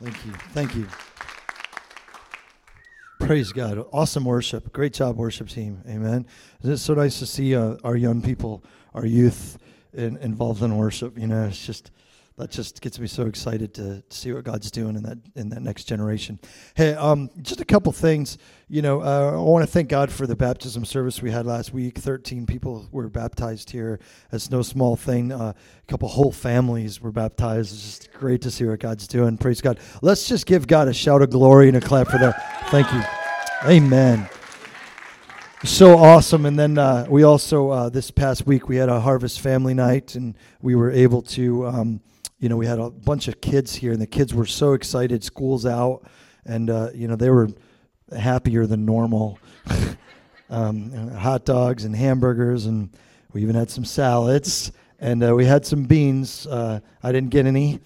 Thank you. Thank you. Praise God. Awesome worship. Great job, worship team. Amen. It's so nice to see our young people, our youth involved in worship. You know, that just gets me so excited to see what God's doing in that next generation. Hey, just a couple things. You know, I want to thank God for the baptism service we had last week. 13 people were baptized here. That's no small thing. A couple whole families were baptized. It's just great to see what God's doing. Praise God. Let's just give God a shout of glory and a clap for that. Thank you. Amen. So awesome. And then we also, this past week, we had a Harvest Family Night, and we were able to... we had a bunch of kids here, and the kids were so excited. School's out, and, they were happier than normal. Hot dogs and hamburgers, and we even had some salads, and we had some beans. I didn't get any.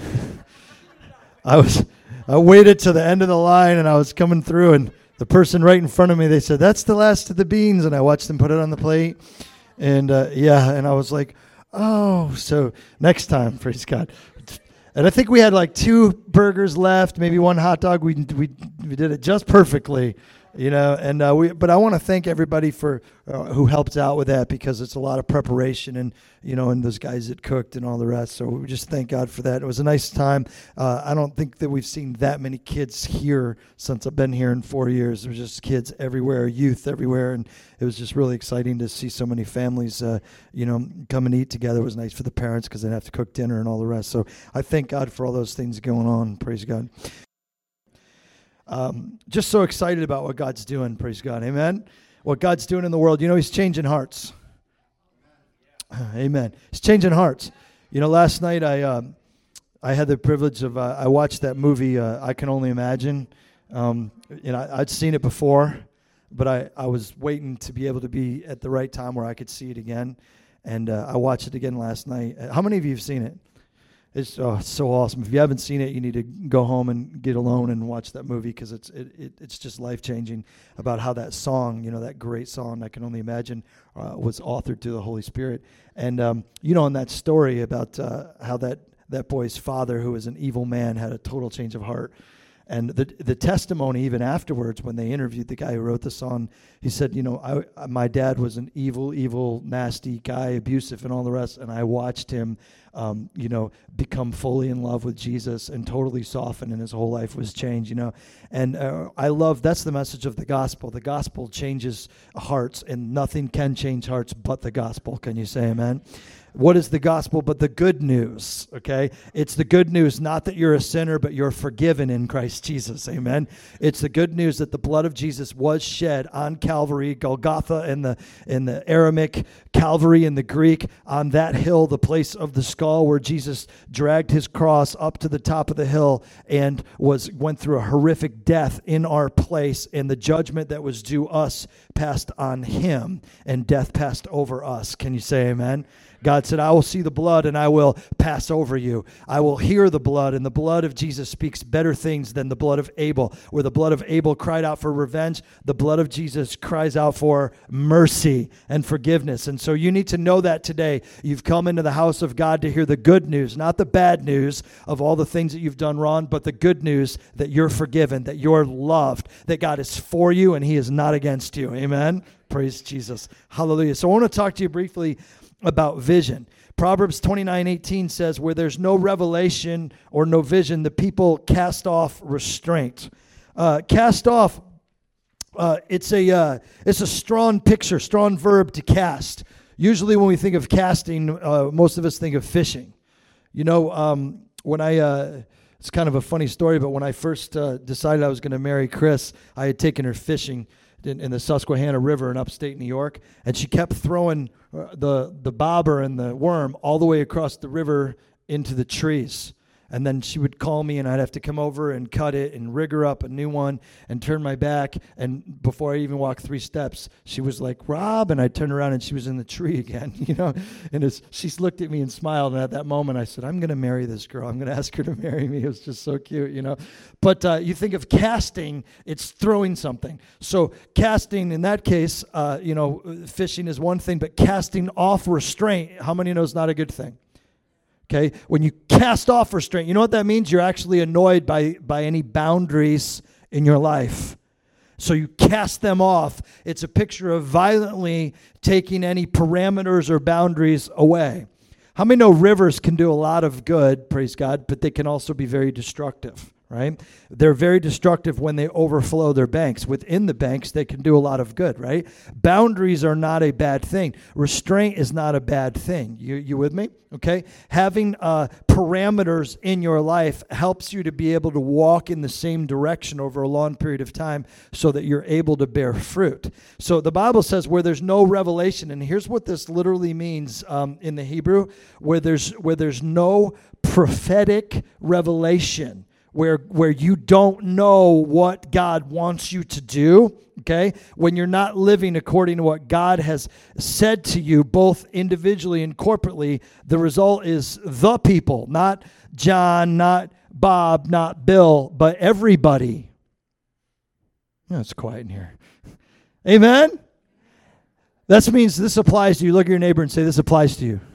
I waited to the end of the line, and I was coming through, and the person right in front of me, they said, "That's the last of the beans," and I watched them put it on the plate, and and I was like, oh, so next time, praise God. And I think we had like 2 burgers left, maybe 1 hot dog. We did it just perfectly, And but I want to thank everybody for who helped out with that, because it's a lot of preparation, and and those guys that cooked and all the rest. So we just thank God for that. It was a nice time. I don't think that we've seen that many kids here since I've been here in 4 years. There was just kids everywhere, youth everywhere, and it was just really exciting to see so many families, come and eat together. It was nice for the parents because they didn't have to cook dinner and all the rest. So I thank God for all those things going on. Praise God. Just so excited about what God's doing. Praise God. Amen. What God's doing in the world. He's changing hearts. Amen. He's changing hearts. Last night I had the privilege of, I watched that movie, I Can Only Imagine. I'd seen it before, but I was waiting to be able to be at the right time where I could see it again. And I watched it again last night. How many of you have seen it? It's so awesome. If you haven't seen it, you need to go home and get alone and watch that movie, because it's just life-changing about how that song, that great song, I Can Only Imagine, was authored to the Holy Spirit. And, in that story about how that boy's father, who was an evil man, had a total change of heart. And the testimony, even afterwards, when they interviewed the guy who wrote the song, he said, my dad was an evil, nasty guy, abusive and all the rest, and I watched him, become fully in love with Jesus and totally soften, and his whole life was changed, And I love, that's the message of the gospel. The gospel changes hearts, and nothing can change hearts but the gospel. Can you say amen? What is the gospel but the good news, okay? It's the good news, not that you're a sinner, but you're forgiven in Christ Jesus, amen? It's the good news that the blood of Jesus was shed on Calvary, Golgotha in the Aramaic, Calvary in the Greek, on that hill, the place of the skull, where Jesus dragged his cross up to the top of the hill and went through a horrific death in our place, and the judgment that was due us passed on him, and death passed over us. Can you say amen? God said, I will see the blood and I will pass over you. I will hear the blood, and the blood of Jesus speaks better things than the blood of Abel. Where the blood of Abel cried out for revenge, the blood of Jesus cries out for mercy and forgiveness. And so you need to know that today. You've come into the house of God to hear the good news, not the bad news of all the things that you've done wrong, but the good news that you're forgiven, that you're loved, that God is for you and he is not against you. Amen? Praise Jesus. Hallelujah. So I want to talk to you briefly about vision. Proverbs 29:18 says, where there's no revelation or no vision, the people cast off restraint. Cast off, it's a strong picture, strong verb to cast. Usually when we think of casting, most of us think of fishing. When it's kind of a funny story, but when I first decided I was going to marry Chris, I had taken her fishing in the Susquehanna River in upstate New York, and she kept throwing the bobber and the worm all the way across the river into the trees. And then she would call me, and I'd have to come over and cut it and rig her up a new one and turn my back. And before I even walked 3 steps, she was like, Rob, and I turned around, and she was in the tree again, And she looked at me and smiled, and at that moment, I said, I'm going to marry this girl. I'm going to ask her to marry me. It was just so cute, But you think of casting, it's throwing something. So casting, in that case, fishing is one thing, but casting off restraint, how many know is not a good thing? Okay? When you cast off restraint, you know what that means? You're actually annoyed by any boundaries in your life. So you cast them off. It's a picture of violently taking any parameters or boundaries away. How many know rivers can do a lot of good, praise God, but they can also be very destructive, right? They're very destructive when they overflow their banks. Within the banks, they can do a lot of good, right? Boundaries are not a bad thing. Restraint is not a bad thing. You with me? Okay? Having parameters in your life helps you to be able to walk in the same direction over a long period of time so that you're able to bear fruit. So the Bible says where there's no revelation, and here's what this literally means in the Hebrew, where there's no prophetic revelation, where you don't know what God wants you to do, okay? When you're not living according to what God has said to you, both individually and corporately, the result is the people, not John, not Bob, not Bill, but everybody. Oh, it's quiet in here. Amen? That means this applies to you. Look at your neighbor and say, this applies to you.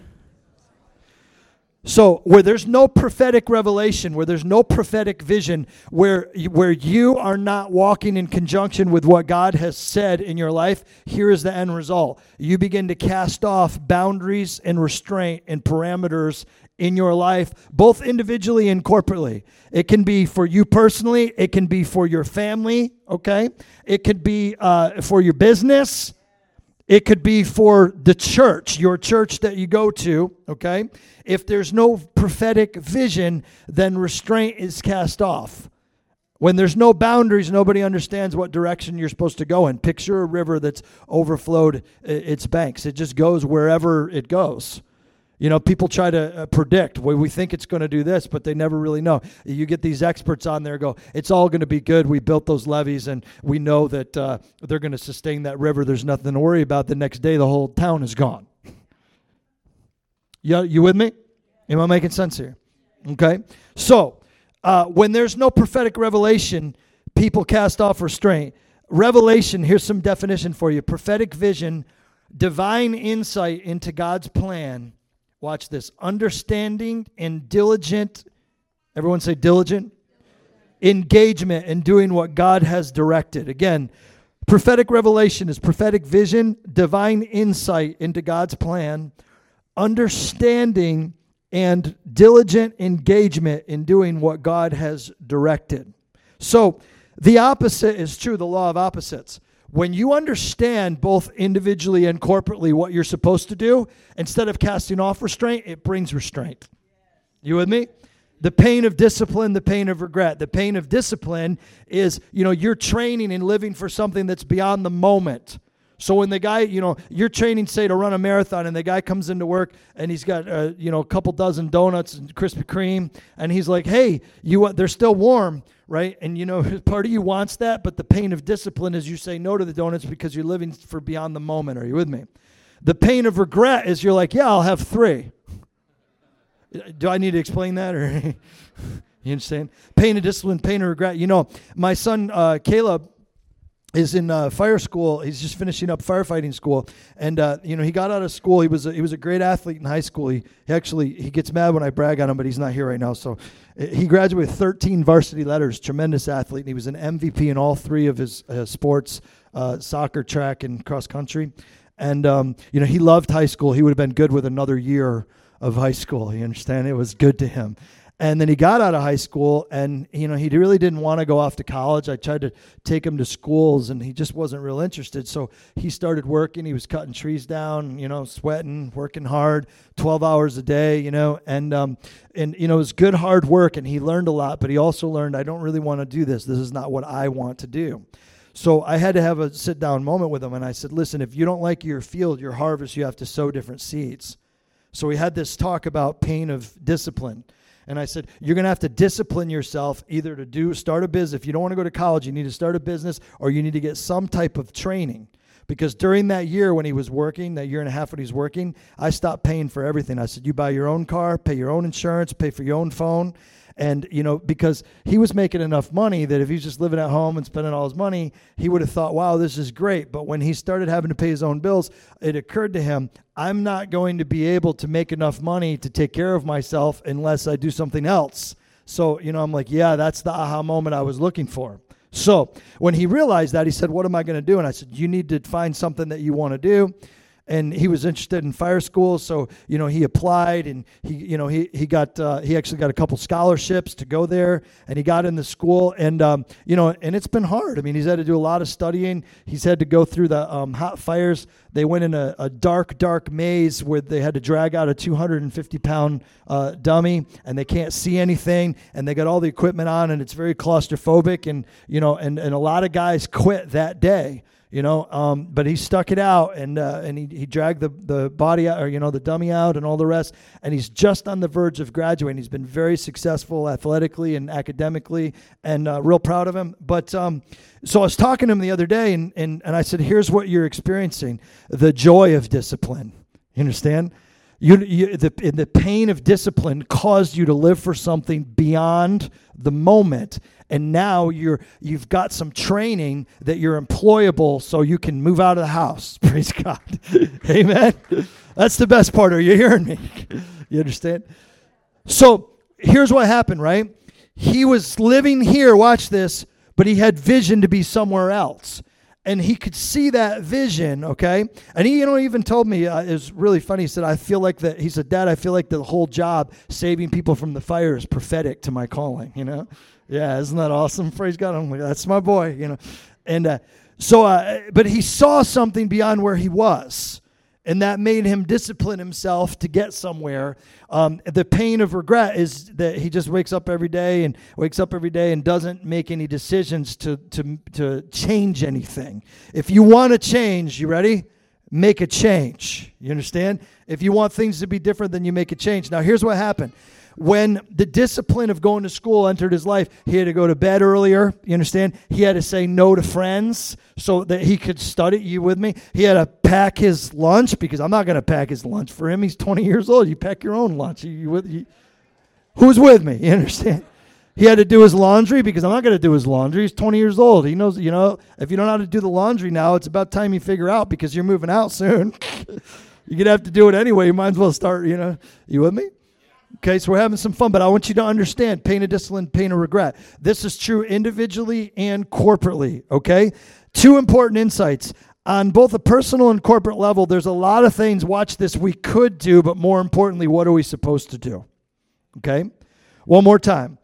So where there's no prophetic revelation, where there's no prophetic vision, where you are not walking in conjunction with what God has said in your life, here is the end result. You begin to cast off boundaries and restraint and parameters in your life, both individually and corporately. It can be for you personally. It can be for your family, okay? It could be for your business. It could be for the church, your church that you go to, okay? If there's no prophetic vision, then restraint is cast off. When there's no boundaries, nobody understands what direction you're supposed to go in. Picture a river that's overflowed its banks. It just goes wherever it goes. You know, people try to predict. Well, we think it's going to do this, but they never really know. You get these experts on there go, it's all going to be good. We built those levees, and we know that they're going to sustain that river. There's nothing to worry about. The next day, the whole town is gone. You with me? Am I making sense here? Okay. So, when there's no prophetic revelation, people cast off restraint. Revelation, here's some definition for you. Prophetic vision, divine insight into God's plan. Watch this. Understanding and diligent, everyone say diligent, engagement in doing what God has directed. Again, prophetic revelation is prophetic vision, divine insight into God's plan, understanding and diligent engagement in doing what God has directed. So the opposite is true, the law of opposites. When you understand both individually and corporately what you're supposed to do, instead of casting off restraint, it brings restraint. You with me? The pain of discipline, the pain of regret. The pain of discipline is, you're training and living for something that's beyond the moment. So when the guy, you're training, say, to run a marathon, and the guy comes into work and he's got, a couple dozen donuts and Krispy Kreme, and he's like, hey, they're still warm. Right? And part of you wants that, but the pain of discipline is you say no to the donuts because you're living for beyond the moment. Are you with me? The pain of regret is you're like, yeah, I'll have 3. Do I need to explain that? Or you understand? Pain of discipline, pain of regret. My son Caleb is in fire school. He's just finishing up firefighting school, and he got out of school. He was a great athlete in high school. He gets mad when I brag on him, but he's not here right now. So he graduated with 13 varsity letters. Tremendous athlete, and he was an MVP in all 3 of his sports: soccer, track, and cross country. And he loved high school. He would have been good with another year of high school. You understand? It was good to him. And then he got out of high school, and he really didn't want to go off to college. I tried to take him to schools, and he just wasn't real interested. So he started working. He was cutting trees down, sweating, working hard, 12 hours a day, and it was good hard work, and he learned a lot. But he also learned, I don't really want to do this. This is not what I want to do. So I had to have a sit-down moment with him, and I said, listen, if you don't like your field, your harvest, you have to sow different seeds. So we had this talk about pain of discipline. And I said, you're going to have to discipline yourself either to start a business. If you don't want to go to college, you need to start a business, or you need to get some type of training. Because during that year when he was working, that year and a half when he was working, I stopped paying for everything. I said, you buy your own car, pay your own insurance, pay for your own phone. And, because he was making enough money that if he was just living at home and spending all his money, he would have thought, wow, this is great. But when he started having to pay his own bills, it occurred to him, I'm not going to be able to make enough money to take care of myself unless I do something else. So, I'm like, yeah, that's the aha moment I was looking for. So when he realized that, he said, what am I going to do? And I said, you need to find something that you want to do. And he was interested in fire school, so he applied, and he actually got a couple scholarships to go there, and he got in the school, and and it's been hard. I mean, he's had to do a lot of studying. He's had to go through the hot fires. They went in a dark maze where they had to drag out a 250-pound dummy, and they can't see anything, and they got all the equipment on, and it's very claustrophobic, and and a lot of guys quit that day. But he stuck it out, and he dragged the body out, or the dummy out, and all the rest. And he's just on the verge of graduating. He's been very successful athletically and academically, and real proud of him. But so I was talking to him the other day, and I said, "Here's what you're experiencing: the joy of discipline. You understand? The pain of discipline caused you to live for something beyond the moment." And now you've got some training that you're employable so you can move out of the house. Praise God. Amen. That's the best part. Are you hearing me? You understand? So here's what happened, right? He was living here, watch this, but he had vision to be somewhere else. And he could see that vision, okay? And he, even told me, it was really funny. He said, he said, Dad, I feel like the whole job, saving people from the fire, is prophetic to my calling, Yeah, isn't that awesome? Praise God. I'm like, that's my boy, And but he saw something beyond where he was. And that made him discipline himself to get somewhere. The pain of regret is that he just wakes up every day and doesn't make any decisions to change anything. If you want to change, you ready? Make a change. You understand? If you want things to be different, then you make a change. Now, here's what happened. When the discipline of going to school entered his life, he had to go to bed earlier. You understand? He had to say no to friends so that he could study. You with me? He had to pack his lunch, because I'm not going to pack his lunch for him. He's 20 years old. You pack your own lunch. Who's with me? You understand? He had to do his laundry, because I'm not going to do his laundry. He's 20 years old. He knows, if you don't know how to do the laundry now, it's about time you figure out, because you're moving out soon. You're going to have to do it anyway. You might as well start, You with me? Okay, so we're having some fun, but I want you to understand pain of discipline, pain of regret. This is true individually and corporately, okay? Two important insights. On both a personal and corporate level, there's a lot of things, watch this, we could do, but more importantly, what are we supposed to do? Okay? One more time.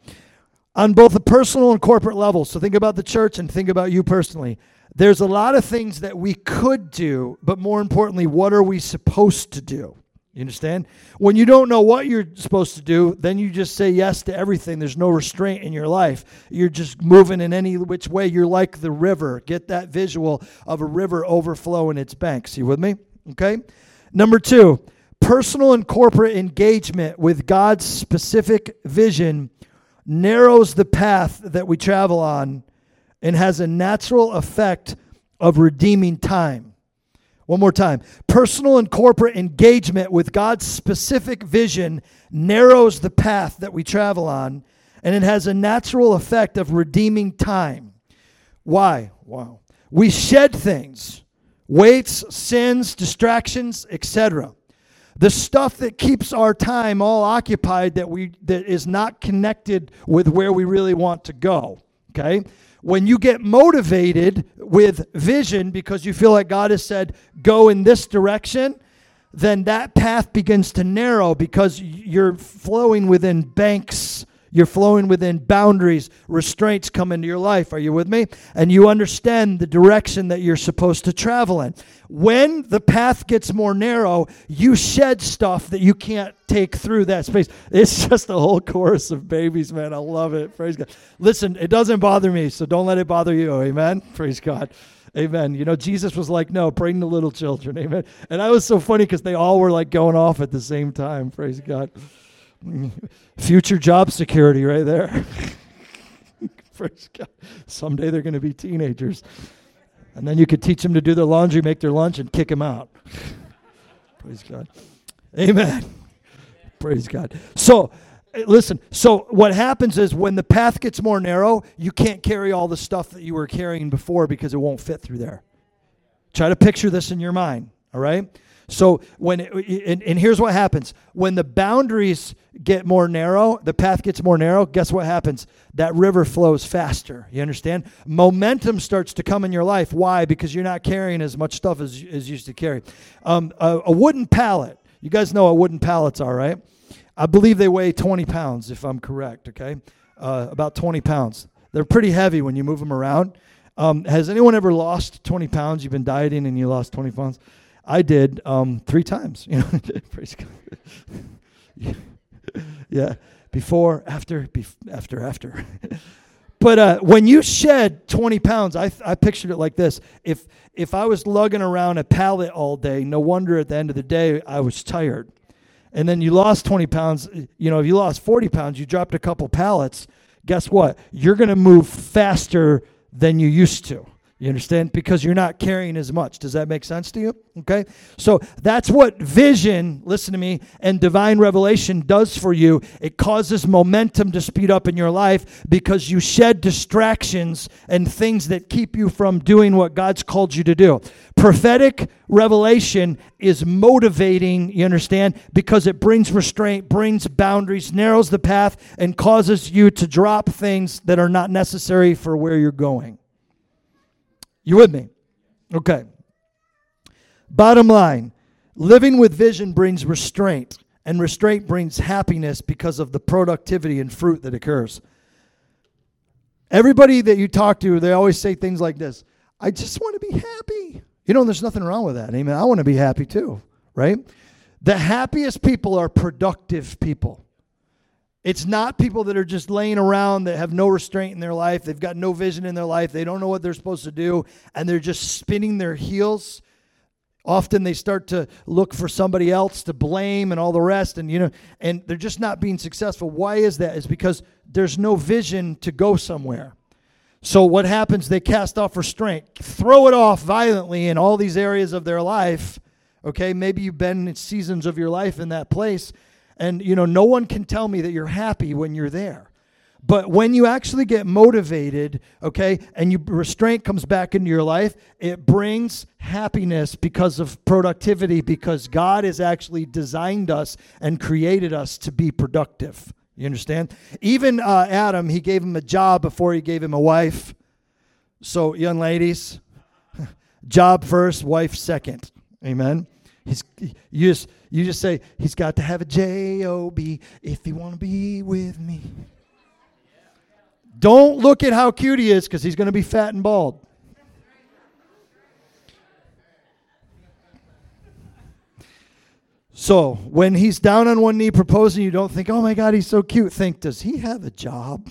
On both a personal and corporate level, so think about the church and think about you personally. There's a lot of things that we could do, but more importantly, what are we supposed to do? You understand? When you don't know what you're supposed to do, then you just say yes to everything. There's no restraint in your life. You're just moving in any which way. You're like the river. Get that visual of a river overflowing its banks. You with me? Okay? Number two, personal and corporate engagement with God's specific vision narrows the path that we travel on and has a natural effect of redeeming time. One more time. Personal and corporate engagement with God's specific vision narrows the path that we travel on, and it has a natural effect of redeeming time. Why? Wow. We shed things, weights, sins, distractions, etc. The stuff that keeps our time all occupied that is not connected with where we really want to go. Okay? When you get motivated with vision because you feel like God has said, go in this direction, then that path begins to narrow because you're flowing within banks. You're flowing within boundaries. Restraints come into your life. Are you with me? And you understand the direction that you're supposed to travel in. When the path gets more narrow, you shed stuff that you can't take through that space. It's just a whole chorus of babies, man. I love it. Praise God. Listen, it doesn't bother me, so don't let it bother you. Amen? Praise God. Amen. Jesus was like, no, bring the little children. Amen. And I was so funny because they all were like going off at the same time. Praise God. Future job security right there. Praise God. Someday they're going to be teenagers. And then you could teach them to do their laundry, make their lunch, and kick them out. Praise God. Amen. Praise God. So Listen, so what happens is when the path gets more narrow, you can't carry all the stuff that you were carrying before because it won't fit through there. Try to picture this in your mind, all right? So and here's what happens. When the boundaries get more narrow, the path gets more narrow, guess what happens? That river flows faster. You understand? Momentum starts to come in your life. Why? Because you're not carrying as much stuff as you used to carry. A wooden pallet. You guys know what wooden pallets are, right? I believe they weigh 20 pounds, if I'm correct, okay? About 20 pounds. They're pretty heavy when you move them around. Has anyone ever lost 20 pounds? You've been dieting and you lost 20 pounds? I did 3 times. You know, praise God. Yeah, before, after. But when you shed 20 pounds, I pictured it like this. If I was lugging around a pallet all day, no wonder at the end of the day I was tired. And then you lost 20 pounds. You know, if you lost 40 pounds, you dropped a couple pallets. Guess what? You're going to move faster than you used to. You understand? Because you're not carrying as much. Does that make sense to you? Okay? So that's what vision, listen to me, and divine revelation does for you. It causes momentum to speed up in your life because you shed distractions and things that keep you from doing what God's called you to do. Prophetic revelation is motivating, you understand, because it brings restraint, brings boundaries, narrows the path, and causes you to drop things that are not necessary for where you're going. You with me? Okay. Bottom line, living with vision brings restraint, and restraint brings happiness because of the productivity and fruit that occurs. Everybody that you talk to, they always say things like this: I just want to be happy. You know, there's nothing wrong with that. Amen. I want to be happy too, right? The happiest people are productive people. It's not people that are just laying around that have no restraint in their life. They've got no vision in their life. They don't know what they're supposed to do, and they're just spinning their heels. Often they start to look for somebody else to blame and all the rest, and and they're just not being successful. Why is that? It's because there's no vision to go somewhere. So what happens? They cast off restraint, throw it off violently in all these areas of their life. Okay, maybe you've been in seasons of your life in that place. And, no one can tell me that you're happy when you're there. But when you actually get motivated, okay, and restraint comes back into your life, it brings happiness because of productivity, because God has actually designed us and created us to be productive. You understand? Even Adam, he gave him a job before he gave him a wife. So, young ladies, job first, wife second. Amen? You just say, he's got to have a J-O-B if you want to be with me. Don't look at how cute he is, because he's going to be fat and bald. So when he's down on one knee proposing, you don't think, oh my God, he's so cute. Think, does he have a job?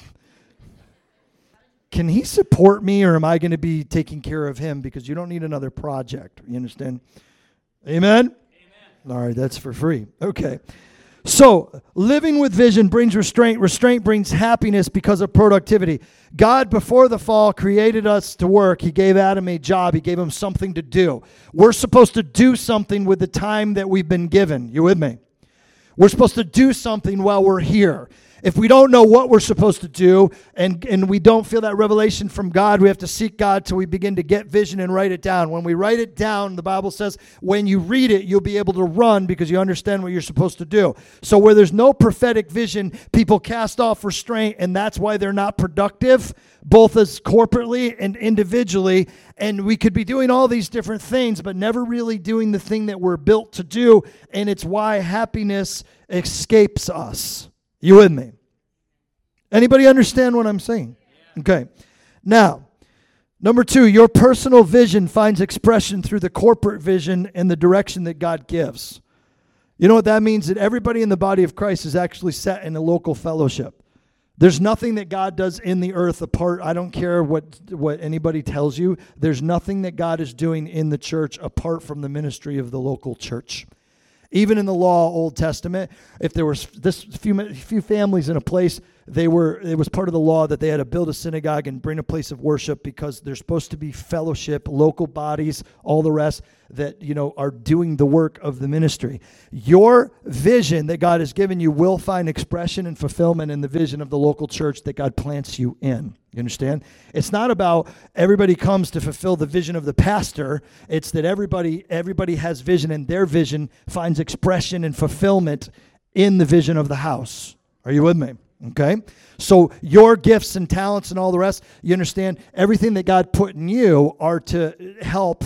Can he support me, or am I going to be taking care of him? Because you don't need another project. You understand? Amen? All right, that's for free. Okay. So, living with vision brings restraint. Restraint brings happiness because of productivity. God, before the fall, created us to work. He gave Adam a job. He gave him something to do. We're supposed to do something with the time that we've been given. You with me? We're supposed to do something while we're here. If we don't know what we're supposed to do and we don't feel that revelation from God, we have to seek God till we begin to get vision and write it down. When we write it down, the Bible says, when you read it, you'll be able to run because you understand what you're supposed to do. So where there's no prophetic vision, people cast off restraint, and that's why they're not productive, both as corporately and individually. And we could be doing all these different things, but never really doing the thing that we're built to do, and it's why happiness escapes us. You with me? Anybody understand what I'm saying? Okay. Now, number 2, your personal vision finds expression through the corporate vision and the direction that God gives. You know what that means? That everybody in the body of Christ is actually set in a local fellowship. There's nothing that God does in the earth apart. I don't care what anybody tells you. There's nothing that God is doing in the church apart from the ministry of the local church. Even in the law, Old Testament, if there was this few families in a place, it was part of the law that they had to build a synagogue and bring a place of worship, because there's supposed to be fellowship, local bodies, all the rest that, are doing the work of the ministry. Your vision that God has given you will find expression and fulfillment in the vision of the local church that God plants you in. You understand? It's not about everybody comes to fulfill the vision of the pastor. It's that everybody has vision, and their vision finds expression and fulfillment in the vision of the house. Are you with me? Okay? So your gifts and talents and all the rest, you understand, everything that God put in you are to help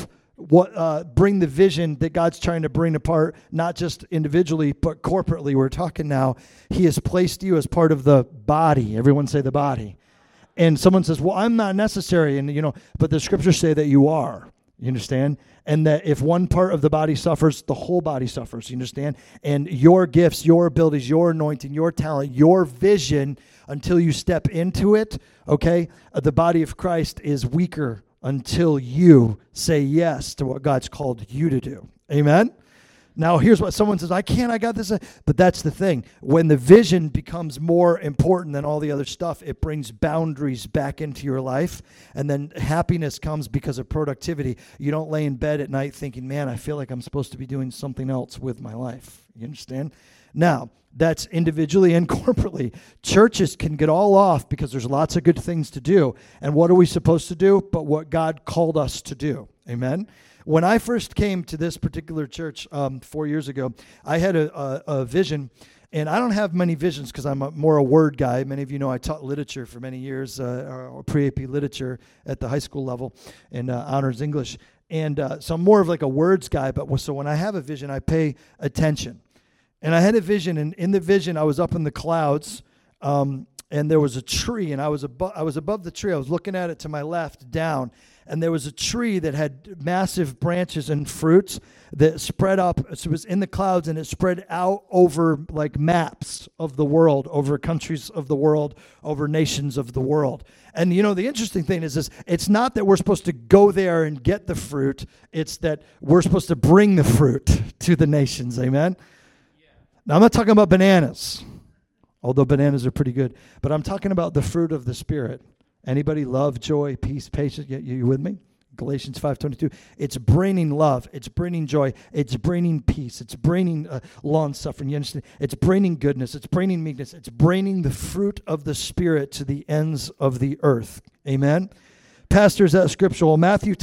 bring the vision that God's trying to bring apart, not just individually, but corporately. We're talking now, He has placed you as part of the body. Everyone say the body. And someone says, well, I'm not necessary. And, but the scriptures say that you are. You understand? And that if one part of the body suffers, the whole body suffers. You understand? And your gifts, your abilities, your anointing, your talent, your vision, until you step into it, okay, the body of Christ is weaker until you say yes to what God's called you to do. Amen? Now, here's what someone says, I got this. But that's the thing. When the vision becomes more important than all the other stuff, it brings boundaries back into your life. And then happiness comes because of productivity. You don't lay in bed at night thinking, man, I feel like I'm supposed to be doing something else with my life. You understand? Now, that's individually and corporately. Churches can get all off because there's lots of good things to do. And what are we supposed to do? But what God called us to do. Amen? When I first came to this particular church 4 years ago, I had a vision. And I don't have many visions because I'm more a word guy. Many of you know I taught literature for many years, pre-AP literature at the high school level and honors English. And so I'm more of like a words guy. But so when I have a vision, I pay attention. And I had a vision, and in the vision, I was up in the clouds, and there was a tree, and I was above the tree. I was looking at it to my left, down, and there was a tree that had massive branches and fruits that spread up. So it was in the clouds, and it spread out over like maps of the world, over countries of the world, over nations of the world. And the interesting thing is this: it's not that we're supposed to go there and get the fruit. It's that we're supposed to bring the fruit to the nations. Amen. Now, I'm not talking about bananas, although bananas are pretty good, but I'm talking about the fruit of the Spirit. Anybody love, joy, peace, patience? You with me? Galatians 5:22. It's bringing love. It's bringing joy. It's bringing peace. It's bringing long-suffering. You understand? It's bringing goodness. It's bringing meekness. It's bringing the fruit of the Spirit to the ends of the earth. Amen? Pastors, that scriptural. Matthew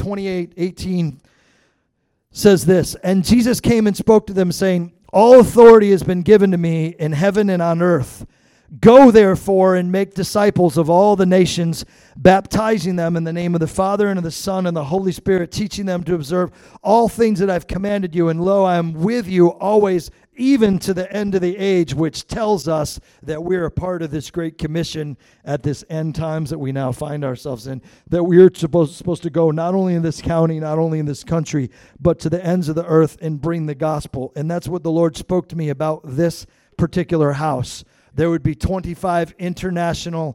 28:18 says this, and Jesus came and spoke to them, saying, all authority has been given to me in heaven and on earth. Go, therefore, and make disciples of all the nations, baptizing them in the name of the Father and of the Son and the Holy Spirit, teaching them to observe all things that I've commanded you. And lo, I am with you always, even to the end of the age, which tells us that we're a part of this great commission at this end times that we now find ourselves in, that we're supposed to go not only in this county, not only in this country, but to the ends of the earth and bring the gospel. And that's what the Lord spoke to me about this particular house. There would be 25 international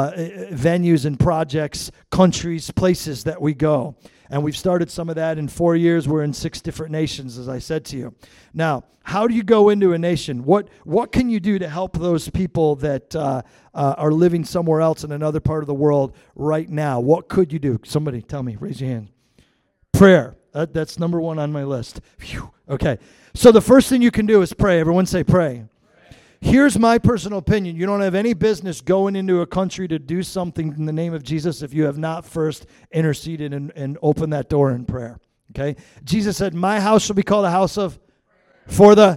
venues and projects, countries, places that we go. And we've started some of that in 4 years. We're in 6 different nations, as I said to you. Now, how do you go into a nation? What can you do to help those people that are living somewhere else in another part of the world right now? What could you do? Somebody tell me. Raise your hand. Prayer. That's number 1 on my list. Phew. Okay. So the first thing you can do is pray. Everyone say pray. Here's my personal opinion. You don't have any business going into a country to do something in the name of Jesus if you have not first interceded and opened that door in prayer. Okay? Jesus said, my house shall be called a house of for the...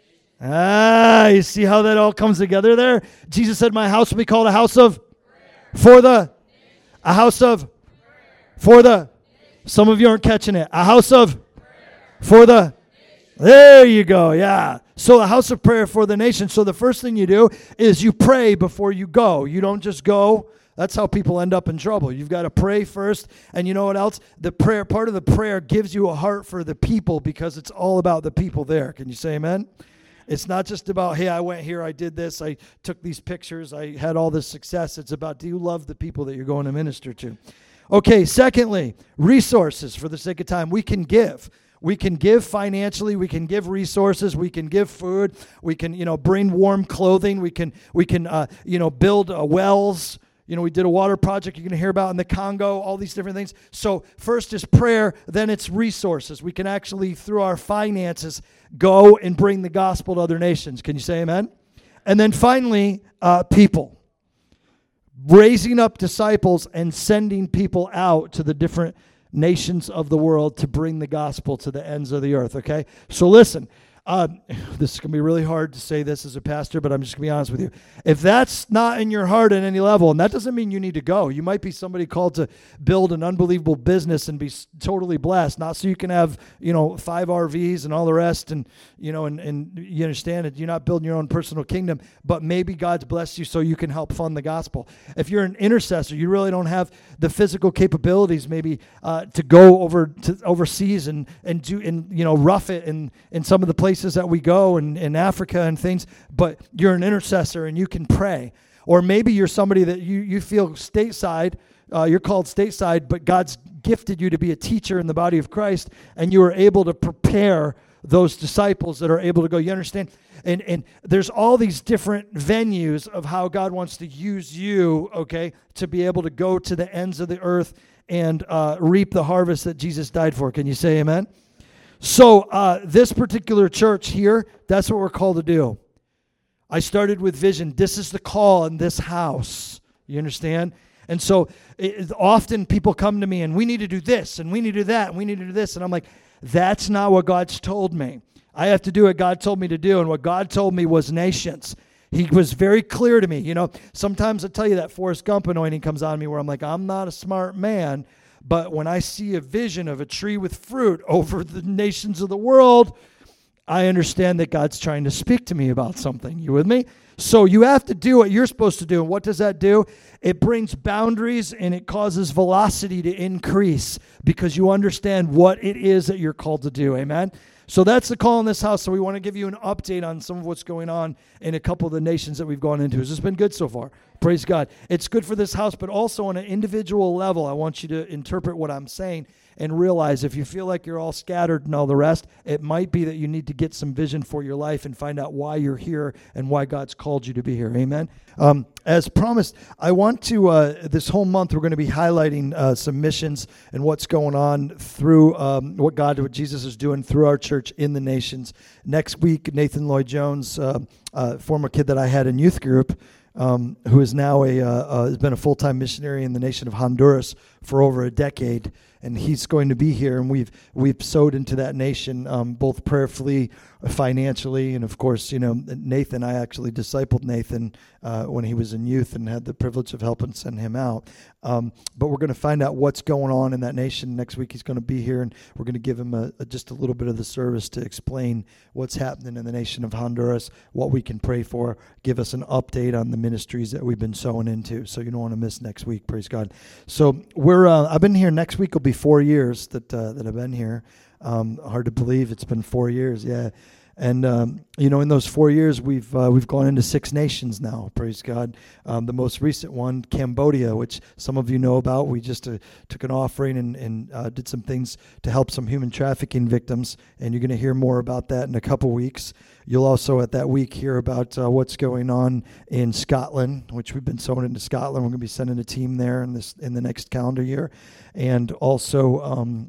you see how that all comes together there? Jesus said, my house will be called a house of for the... A house of for the... Some of you aren't catching it. A house of for the... There you go, yeah. So a house of prayer for the nation. So the first thing you do is you pray before you go. You don't just go. That's how people end up in trouble. You've got to pray first. And you know what else? The prayer, part of the prayer gives you a heart for the people because it's all about the people there. Can you say amen? It's not just about, hey, I went here, I did this, I took these pictures, I had all this success. It's about, do you love the people that you're going to minister to? Okay, secondly, resources for the sake of time. We can give. We can give financially, we can give resources, we can give food, we can, bring warm clothing, we can build wells. We did a water project you're going to hear about in the Congo, all these different things. So first is prayer, then it's resources. We can actually, through our finances, go and bring the gospel to other nations. Can you say amen? And then finally, people. Raising up disciples and sending people out to the different nations of the world to bring the gospel to the ends of the earth, okay? So listen, this is going to be really hard to say this as a pastor, but I'm just going to be honest with you. If that's not in your heart at any level, and that doesn't mean you need to go. You might be somebody called to build an unbelievable business and be totally blessed, not so you can have, 5 RVs and all the rest, and you understand it. You're not building your own personal kingdom, but maybe God's blessed you so you can help fund the gospel. If you're an intercessor, you really don't have the physical capabilities maybe to go overseas and rough it in some of the places that we go in Africa and things, but you're an intercessor and you can pray. Or maybe you're somebody that you feel stateside, you're called stateside, but God's gifted you to be a teacher in the body of Christ, and you are able to prepare those disciples that are able to go. You understand? And there's all these different venues of how God wants to use you, okay, to be able to go to the ends of the earth and reap the harvest that Jesus died for. Can you say amen? So this particular church here, that's what we're called to do. I started with vision. This is the call in this house. You understand? And so often people come to me and we need to do this and we need to do that and we need to do this. And I'm like, that's not what God's told me. I have to do what God told me to do. And what God told me was nations. He was very clear to me. Sometimes I tell you that Forrest Gump anointing comes on me where I'm like, I'm not a smart man. But when I see a vision of a tree with fruit over the nations of the world, I understand that God's trying to speak to me about something. You with me? So you have to do what you're supposed to do. And what does that do? It brings boundaries and it causes velocity to increase because you understand what it is that you're called to do. Amen? So that's the call in this house. So we want to give you an update on some of what's going on in a couple of the nations that we've gone into. Has this been good so far? Praise God. It's good for this house, but also on an individual level, I want you to interpret what I'm saying and realize if you feel like you're all scattered and all the rest, it might be that you need to get some vision for your life and find out why you're here and why God's called you to be here. Amen? As promised, I want to, this whole month, we're going to be highlighting some missions and what's going on through what Jesus is doing through our church in the nations. Next week, Nathan Lloyd Jones, former kid that I had in youth group, who is now has been a full-time missionary in the nation of Honduras for over a decade, and he's going to be here, and we've sowed into that nation, both prayerfully, financially, and of course, Nathan, I actually discipled Nathan when he was in youth and had the privilege of helping send him out. But we're going to find out what's going on in that nation. Next week he's going to be here, and we're going to give him just a little bit of the service to explain what's happening in the nation of Honduras, what we can pray for, give us an update on the ministries that we've been sowing into. So you don't want to miss next week, praise God. So I've been here, next week will be 4 years that I've been here. Hard to believe it's been 4 years, yeah. And, in those 4 years, we've gone into 6 nations now, praise God. The most recent one, Cambodia, which some of you know about. We just took an offering and did some things to help some human trafficking victims, and you're going to hear more about that in a couple weeks. You'll also, at that week, hear about what's going on in Scotland, which we've been sowing into Scotland. We're going to be sending a team there in the next calendar year, and also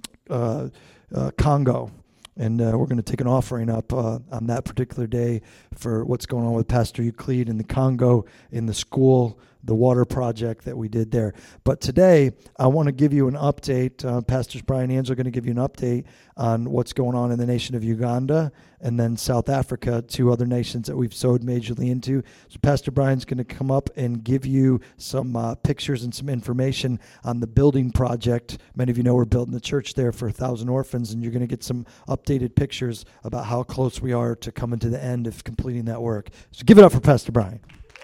Congo. And we're going to take an offering up on that particular day for what's going on with Pastor Euclid in the Congo, in the school, the water project that we did there. But today, I want to give you an update. Pastors Brian and Angela are going to give you an update on what's going on in the nation of Uganda and then South Africa, 2 other nations that we've sowed majorly into. So Pastor Brian's going to come up and give you some pictures and some information on the building project. Many of you know we're building the church there for 1,000 orphans, and you're going to get some updated pictures about how close we are to coming to the end of completing that work. So give it up for Pastor Brian.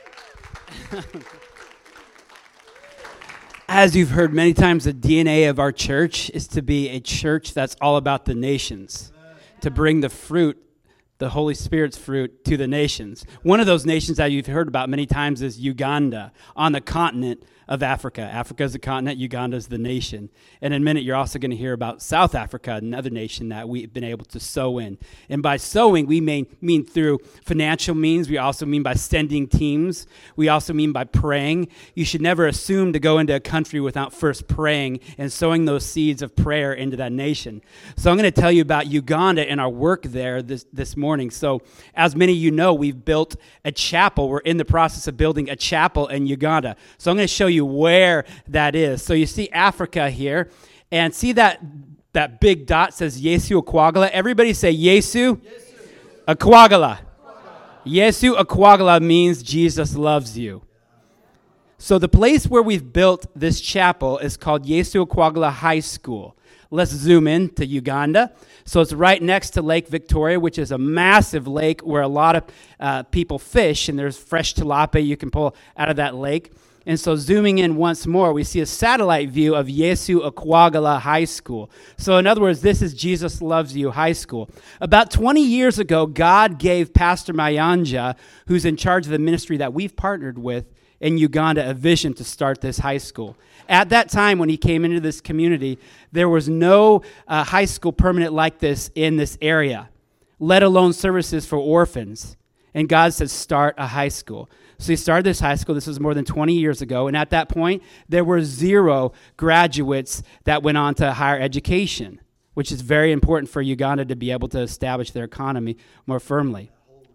As you've heard many times, the DNA of our church is to be a church that's all about the nations, to bring the fruit, the Holy Spirit's fruit, to the nations. One of those nations that you've heard about many times is Uganda, on the continent of Africa. Africa is the continent, Uganda is the nation. And in a minute, you're also going to hear about South Africa, another nation that we've been able to sow in. And by sowing, we mean through financial means. We also mean by sending teams. We also mean by praying. You should never assume to go into a country without first praying and sowing those seeds of prayer into that nation. So I'm going to tell you about Uganda and our work there this morning. So as many of you know, we've built a chapel. We're in the process of building a chapel in Uganda. So I'm going to show you where that is. So you see Africa here, and see that big dot says Yesu Akwagala. Everybody say Yesu Akwagala. Yesu Akwagala means Jesus loves you. So the place where we've built this chapel is called Yesu Akwagala High School. Let's zoom in to Uganda. So it's right next to Lake Victoria, which is a massive lake where a lot of people fish, and there's fresh tilapia you can pull out of that lake. And so zooming in once more, we see a satellite view of Yesu Akwagala High School. So in other words, this is Jesus Loves You High School. About 20 years ago, God gave Pastor Mayanja, who's in charge of the ministry that we've partnered with in Uganda, a vision to start this high school. At that time, when he came into this community, there was no high school permanent like this in this area, let alone services for orphans. And God said, start a high school. So he started this high school. This was more than 20 years ago. And at that point, there were 0 graduates that went on to higher education, which is very important for Uganda to be able to establish their economy more firmly.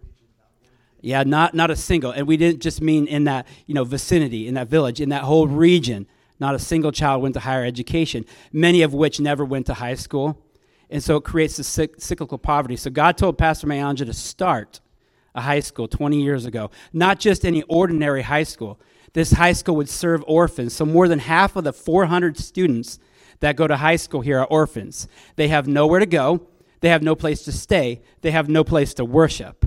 Yeah, not a single. And we didn't just mean in that, vicinity, in that village, in that whole region. Not a single child went to higher education, many of which never went to high school. And so it creates this cyclical poverty. So God told Pastor Mayanja to start a high school 20 years ago. Not just any ordinary high school. This high school would serve orphans. So more than half of the 400 students that go to high school here are orphans. They have nowhere to go. They have no place to stay. They have no place to worship.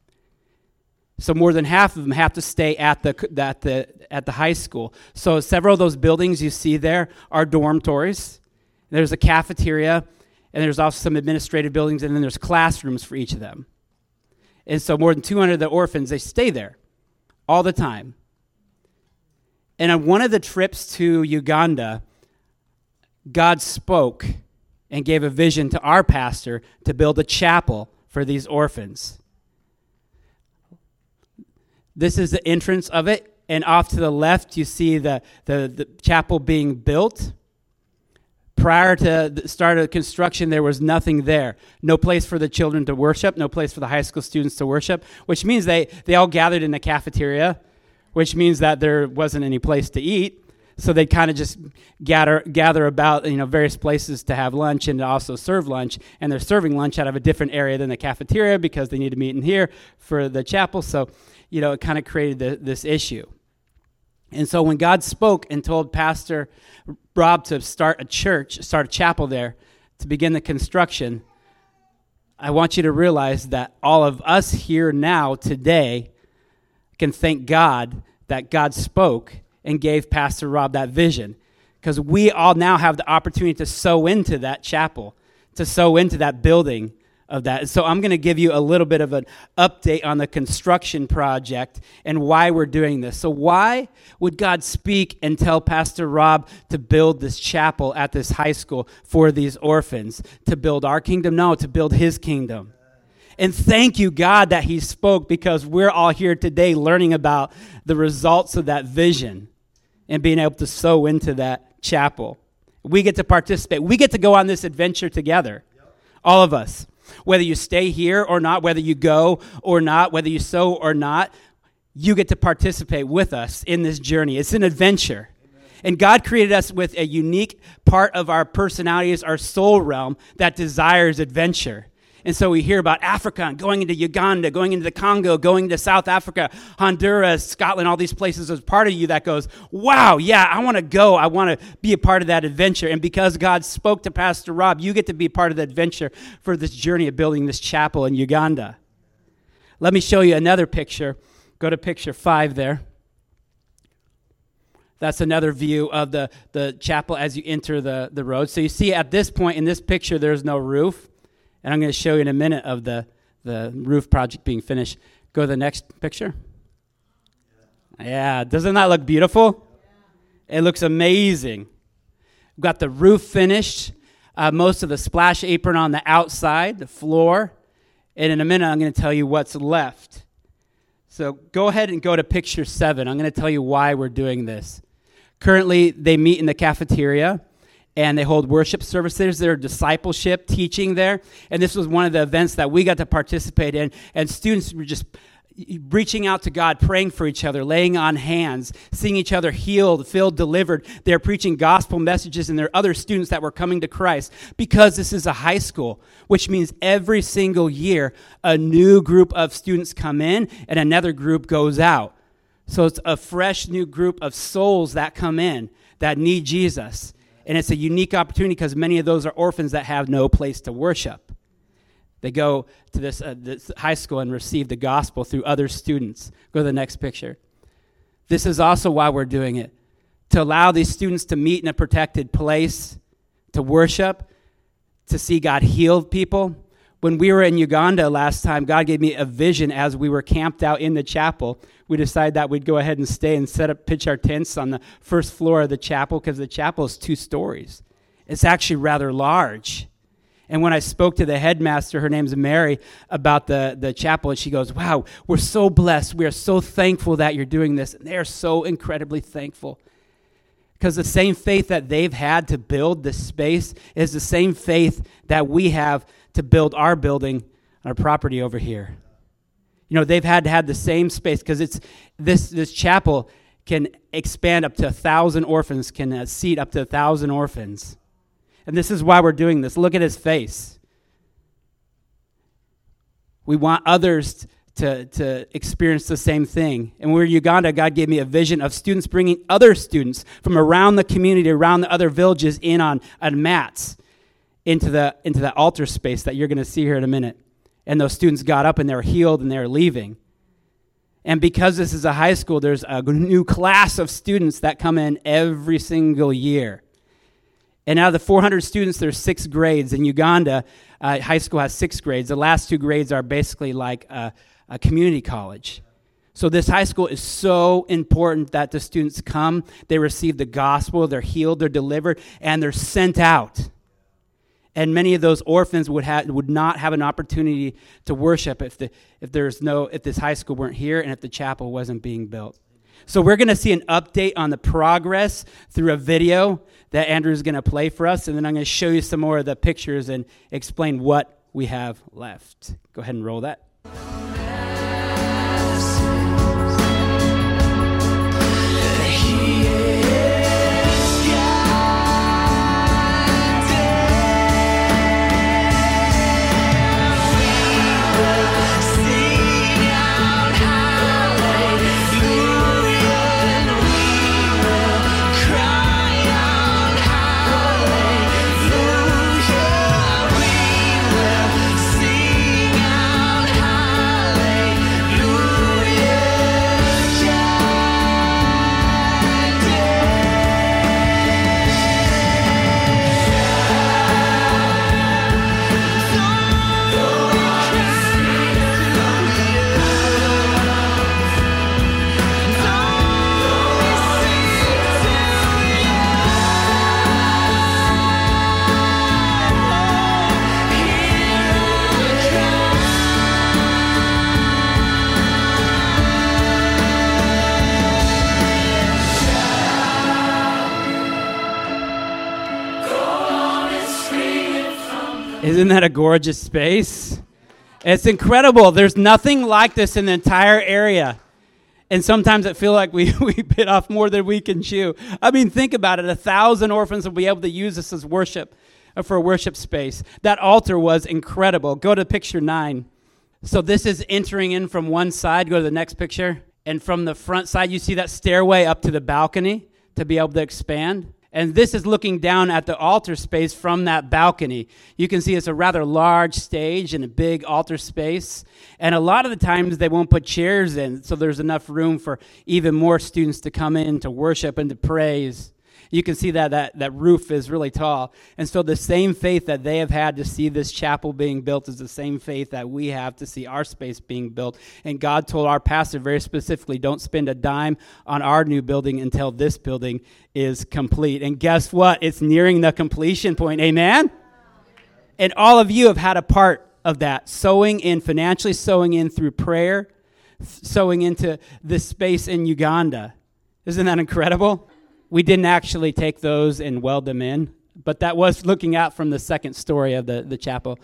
So more than half of them have to stay at the high school. So several of those buildings you see there are dormitories. There's a cafeteria, and there's also some administrative buildings, and then there's classrooms for each of them. And so more than 200 of the orphans, they stay there all the time. And on one of the trips to Uganda, God spoke and gave a vision to our pastor to build a chapel for these orphans. This is the entrance of it, and off to the left, you see the chapel being built. Prior to the start of construction, there was nothing there. No place for the children to worship, no place for the high school students to worship, which means they all gathered in the cafeteria, which means that there wasn't any place to eat. So they kind of just gather about, various places to have lunch and to also serve lunch. And they're serving lunch out of a different area than the cafeteria because they need to meet in here for the chapel. So, it kind of created this issue. And so when God spoke and told Pastor Rob to start a chapel there to begin the construction, I want you to realize that all of us here now today can thank God that God spoke and gave Pastor Rob that vision, because we all now have the opportunity to sow into that chapel, to sow into that building of that. So I'm going to give you a little bit of an update on the construction project and why we're doing this. So why would God speak and tell Pastor Rob to build this chapel at this high school for these orphans? To build our kingdom? No, to build his kingdom. And thank you, God, that he spoke, because we're all here today learning about the results of that vision and being able to sow into that chapel. We get to participate. We get to go on this adventure together, all of us. Whether you stay here or not, whether you go or not, whether you sow or not, you get to participate with us in this journey. It's an adventure. And God created us with a unique part of our personalities, our soul realm, that desires adventure. And so we hear about Africa and going into Uganda, going into the Congo, going to South Africa, Honduras, Scotland, all these places. There's part of you that goes, wow, yeah, I want to go. I want to be a part of that adventure. And because God spoke to Pastor Rob, you get to be part of the adventure for this journey of building this chapel in Uganda. Let me show you another picture. Go to picture 5 there. That's another view of the chapel as you enter the road. So you see at this point in this picture, there's no roof. And I'm going to show you in a minute of the roof project being finished. Go to the next picture. Yeah, doesn't that look beautiful? It looks amazing. We've got the roof finished, most of the splash apron on the outside, the floor. And in a minute, I'm going to tell you what's left. So go ahead and go to picture 7. I'm going to tell you why we're doing this. Currently, they meet in the cafeteria, and they hold worship services. There's discipleship, teaching there. And this was one of the events that we got to participate in. And students were just reaching out to God, praying for each other, laying on hands, seeing each other healed, filled, delivered. They're preaching gospel messages, and there are other students that were coming to Christ because this is a high school, which means every single year a new group of students come in and another group goes out. So it's a fresh new group of souls that come in that need Jesus. And it's a unique opportunity because many of those are orphans that have no place to worship. They go to this high school and receive the gospel through other students. Go to the next picture. This is also why we're doing it, to allow these students to meet in a protected place, to worship, to see God heal people. When we were in Uganda last time, God gave me a vision as we were camped out in the chapel. We decided that we'd go ahead and stay and pitch our tents on the first floor of the chapel because the chapel is 2 stories. It's actually rather large. And when I spoke to the headmaster, her name's Mary, about the chapel, and she goes, wow, we're so blessed. We are so thankful that you're doing this. And they are so incredibly thankful. Because the same faith that they've had to build this space is the same faith that we have to build our building, our property over here. You know, they've had to have the same space because it's this chapel can expand up to 1,000 orphans, can seat up to 1,000 orphans. And this is why we're doing this. Look at his face. We want others to experience the same thing. And when we were in Uganda, God gave me a vision of students bringing other students from around the community, around the other villages in on mats into the altar space that you're going to see here in a minute. And those students got up and they were healed and they were leaving. And because this is a high school, there's a new class of students that come in every single year. And out of the 400 students, there's 6 grades. In Uganda, high school has 6 grades. The last 2 grades are basically like a community college. So this high school is so important that the students come, they receive the gospel, they're healed, they're delivered, and they're sent out. And many of those orphans would not have an opportunity to worship if this high school weren't here and if the chapel wasn't being built. So we're going to see an update on the progress through a video that Andrew's going to play for us, and then I'm going to show you some more of the pictures and explain what we have left. Go ahead and roll that. Isn't that a gorgeous space? It's incredible. There's nothing like this in the entire area. And sometimes it feels like we bit off more than we can chew. I mean, think about it. 1,000 orphans will be able to use this as worship, for a worship space. That altar was incredible. Go to picture 9. So this is entering in from one side. Go to the next picture. And from the front side, you see that stairway up to the balcony to be able to expand. And this is looking down at the altar space from that balcony. You can see it's a rather large stage and a big altar space. And a lot of the times they won't put chairs in, so there's enough room for even more students to come in to worship and to praise. You can see that roof is really tall. And so the same faith that they have had to see this chapel being built is the same faith that we have to see our space being built. And God told our pastor very specifically, don't spend a dime on our new building until this building is complete. And guess what? It's nearing the completion point. Amen? And all of you have had a part of that, financially sowing in through prayer, sowing into this space in Uganda. Isn't that incredible? We didn't actually take those and weld them in, but that was looking out from the second story of the chapel.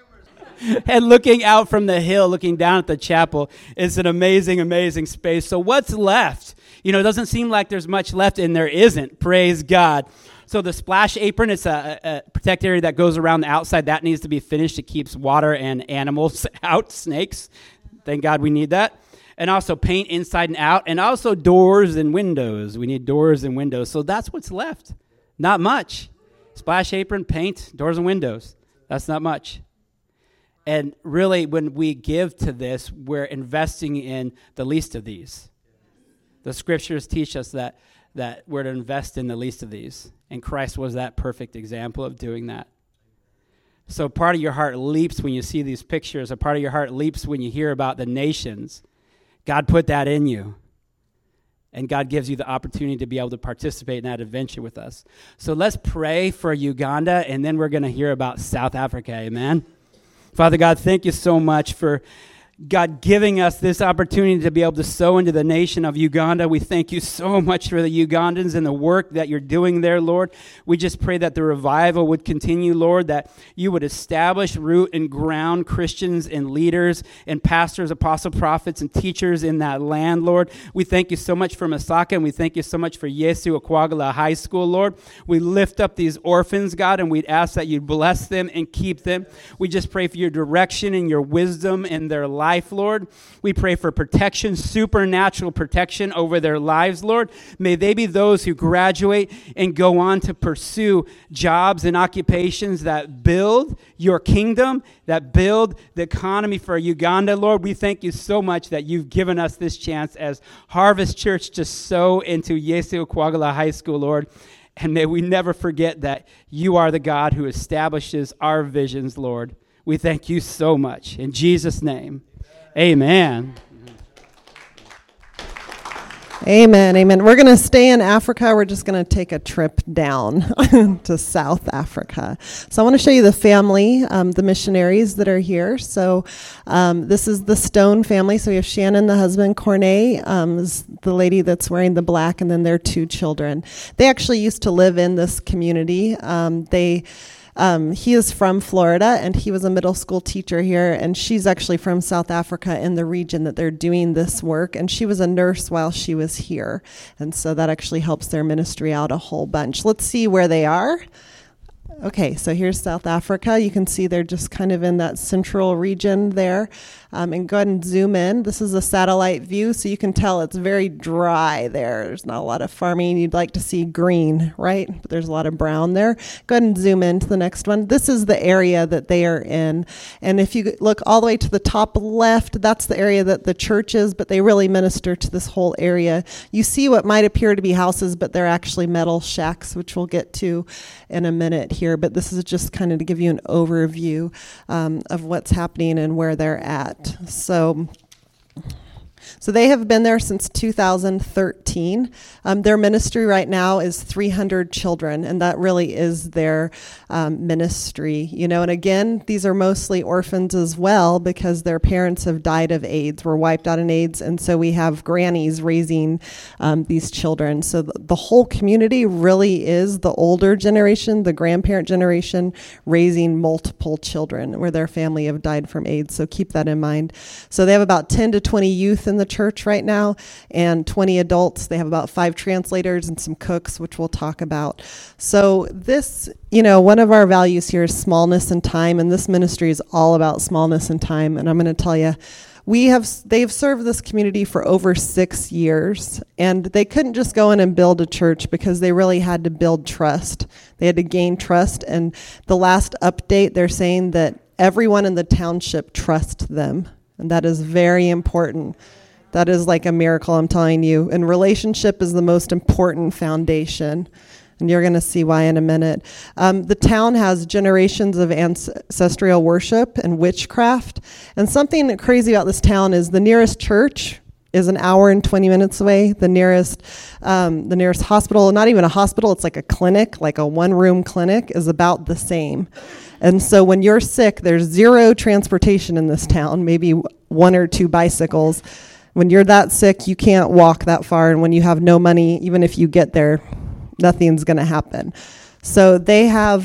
And looking out from the hill, looking down at the chapel, is an amazing, amazing space. So what's left? It doesn't seem like there's much left, and there isn't. Praise God. So the splash apron, it's a protect area that goes around the outside. That needs to be finished. It keeps water and animals out, snakes. Thank God we need that. And also paint inside and out, and also doors and windows. We need doors and windows. So that's what's left. Not much. Splash apron, paint, doors and windows. That's not much. And really, when we give to this, we're investing in the least of these. The scriptures teach us that we're to invest in the least of these. And Christ was that perfect example of doing that. So part of your heart leaps when you see these pictures. A part of your heart leaps when you hear about the nations. God put that in you. And God gives you the opportunity to be able to participate in that adventure with us. So let's pray for Uganda, and then we're going to hear about South Africa. Amen. Father God, thank you so much for God giving us this opportunity to be able to sow into the nation of Uganda. We thank you so much for the Ugandans and the work that you're doing there, Lord. We just pray that the revival would continue, Lord, that you would establish, root, and ground Christians and leaders and pastors, apostles, prophets, and teachers in that land, Lord. We thank you so much for Masaka, and we thank you so much for Yesu Akwagala High School, Lord. We lift up these orphans, God, and we'd ask that you bless them and keep them. We just pray for your direction and your wisdom in their life, Lord. We pray for protection, supernatural protection over their lives, Lord. May they be those who graduate and go on to pursue jobs and occupations that build your kingdom, that build the economy for Uganda, Lord. We thank you so much that you've given us this chance as Harvest Church to sow into Yesu Akwagala High School, Lord. And may we never forget that you are the God who establishes our visions, Lord. We thank you so much. In Jesus' name. Amen. Amen. Amen. We're going to stay in Africa. We're just going to take a trip down to South Africa. So I want to show you the family, the missionaries that are here. So this is the Stone family. So we have Shannon, the husband, Corney, is the lady that's wearing the black, and then their two children. They actually used to live in this community. He is from Florida, and he was a middle school teacher here, and she's actually from South Africa in the region that they're doing this work, and she was a nurse while she was here, and so that actually helps their ministry out a whole bunch. Let's see where they are. Okay, so here's South Africa. You can see they're just kind of in that central region there. And go ahead and zoom in. This is a satellite view, so you can tell it's very dry there. There's not a lot of farming. You'd like to see green, right? But there's a lot of brown there. Go ahead and zoom in to the next one. This is the area that they are in. And if you look all the way to the top left, that's the area that the church is, but they really minister to this whole area. You see what might appear to be houses, but they're actually metal shacks, which we'll get to in a minute here. But this is just kind of to give you an overview of what's happening and where they're at. So they have been there since 2013. Their ministry right now is 300 children, and that really is their ministry. And again, these are mostly orphans as well because their parents have died of AIDS, were wiped out in AIDS, and so we have grannies raising these children. So the whole community really is the older generation, the grandparent generation, raising multiple children where their family have died from AIDS. So keep that in mind. So they have about 10 to 20 youth in the church right now and 20 adults. They have about 5 translators and some cooks, which we'll talk about. So this, one of our values here is smallness and time, and this ministry is all about smallness and time. And I'm going to tell you, they've served this community for over 6 years, and they couldn't just go in and build a church because they really had to build trust. They had to gain trust, and the last update, they're saying that everyone in the township trusts them, and that is very important. That is like a miracle, I'm telling you. And relationship is the most important foundation. And you're going to see why in a minute. The town has generations of ancestral worship and witchcraft. And something crazy about this town is the nearest church is an hour and 20 minutes away. The nearest hospital, not even a hospital, it's like a clinic, like a one-room clinic, is about the same. And so when you're sick, there's zero transportation in this town, maybe 1 or 2 bicycles. When you're that sick, you can't walk that far. And when you have no money, even if you get there, nothing's going to happen. So they have,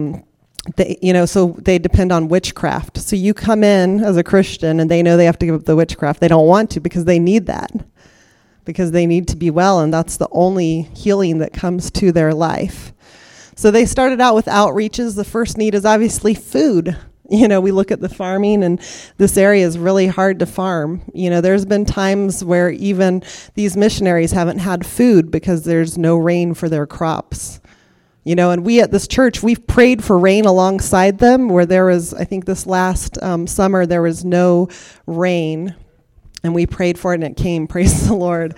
so they depend on witchcraft. So you come in as a Christian and they know they have to give up the witchcraft. They don't want to because they need that, because they need to be well, and that's the only healing that comes to their life. So they started out with outreaches. The first need is obviously food. We look at the farming, and this area is really hard to farm. There's been times where even these missionaries haven't had food because there's no rain for their crops. And we at this church, we've prayed for rain alongside them, where there was, I think this last summer, there was no rain, and we prayed for it and it came, praise the Lord.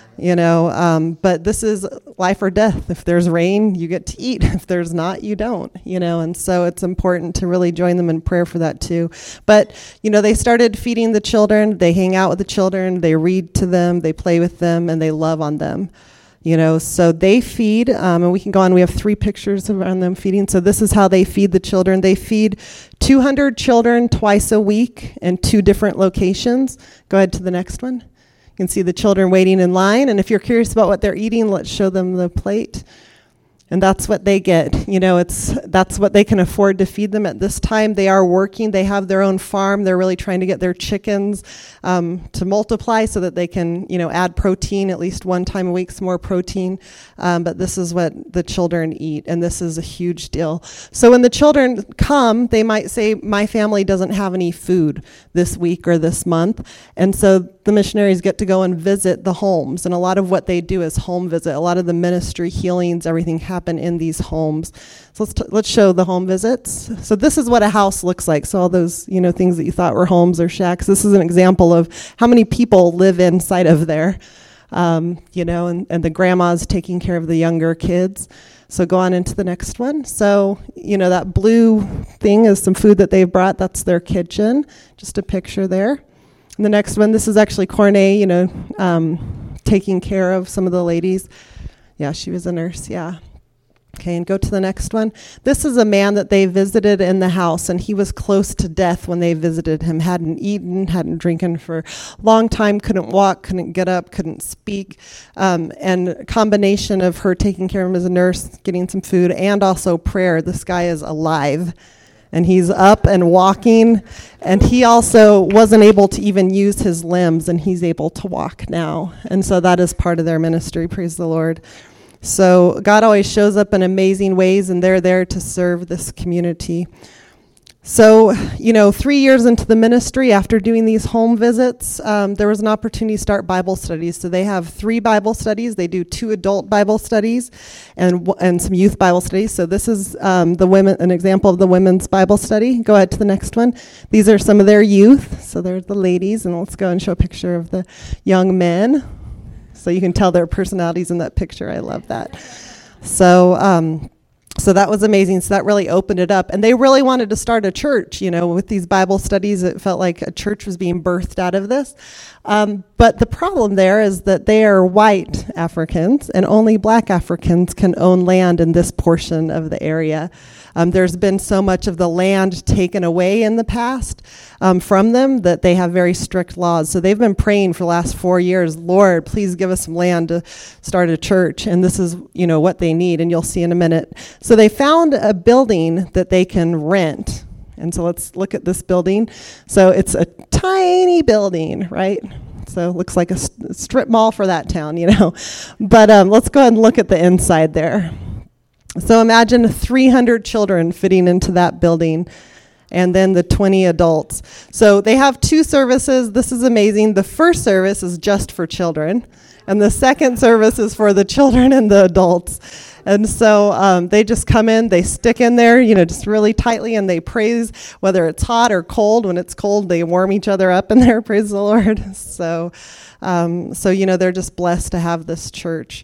But this is life or death. If there's rain, you get to eat. If there's not, you don't, and so it's important to really join them in prayer for that too. But, they started feeding the children. They hang out with the children. They read to them. They play with them, and they love on them. So they feed, and we can go on. We have 3 pictures of them feeding. So this is how they feed the children. They feed 200 children twice a week in 2 different locations. Go ahead to the next one. You can see the children waiting in line, and if you're curious about what they're eating, let's show them the plate. And that's what they get. That's what they can afford to feed them at this time. They are working. They have their own farm. They're really trying to get their chickens to multiply so that they can, add protein at least 1 time a week, some more protein. But this is what the children eat, and this is a huge deal. So when the children come, they might say, my family doesn't have any food this week or this month. And so the missionaries get to go and visit the homes. And a lot of what they do is home visit. A lot of the ministry healings, everything happen in these homes. So let's show the home visits. So this is what a house looks like. So all those, things that you thought were homes or shacks. This is an example of how many people live inside of there. And the grandma's taking care of the younger kids. So go on into the next one. So, that blue thing is some food that they've brought. That's their kitchen. Just a picture there. And the next one, this is actually Cornée, taking care of some of the ladies. Yeah, she was a nurse, yeah. Okay, and go to the next one. This is a man that they visited in the house, and he was close to death when they visited him. Hadn't eaten, hadn't drinking for a long time, couldn't walk, couldn't get up, couldn't speak. And a combination of her taking care of him as a nurse, getting some food, and also prayer. This guy is alive. And he's up and walking, and he also wasn't able to even use his limbs, and he's able to walk now. And so that is part of their ministry, praise the Lord. So God always shows up in amazing ways, and they're there to serve this community. So, 3 years into the ministry, after doing these home visits, there was an opportunity to start Bible studies. So they have 3 Bible studies. They do 2 adult Bible studies and some youth Bible studies. So this is an example of the women's Bible study. Go ahead to the next one. These are some of their youth. So they're the ladies, and let's go and show a picture of the young men. So you can tell their personalities in that picture. I love that. So that was amazing. So that really opened it up. And they really wanted to start a church, with these Bible studies. It felt like a church was being birthed out of this. But the problem there is that they are white Africans, and only black Africans can own land in this portion of the area. There's been so much of the land taken away in the past from them that they have very strict laws. So they've been praying for the last 4 years, Lord, please give us some land to start a church. And this is, what they need, and you'll see in a minute. So they found a building that they can rent. And so let's look at this building. So it's a tiny building, right? So it looks like a strip mall for that town, But let's go ahead and look at the inside there. So imagine 300 children fitting into that building, and then the 20 adults. So they have 2 services. This is amazing. The first service is just for children, and the second service is for the children and the adults. And so they just come in, they stick in there, just really tightly, and they praise, whether it's hot or cold. When it's cold, they warm each other up in there, praise the Lord. So they're just blessed to have this church.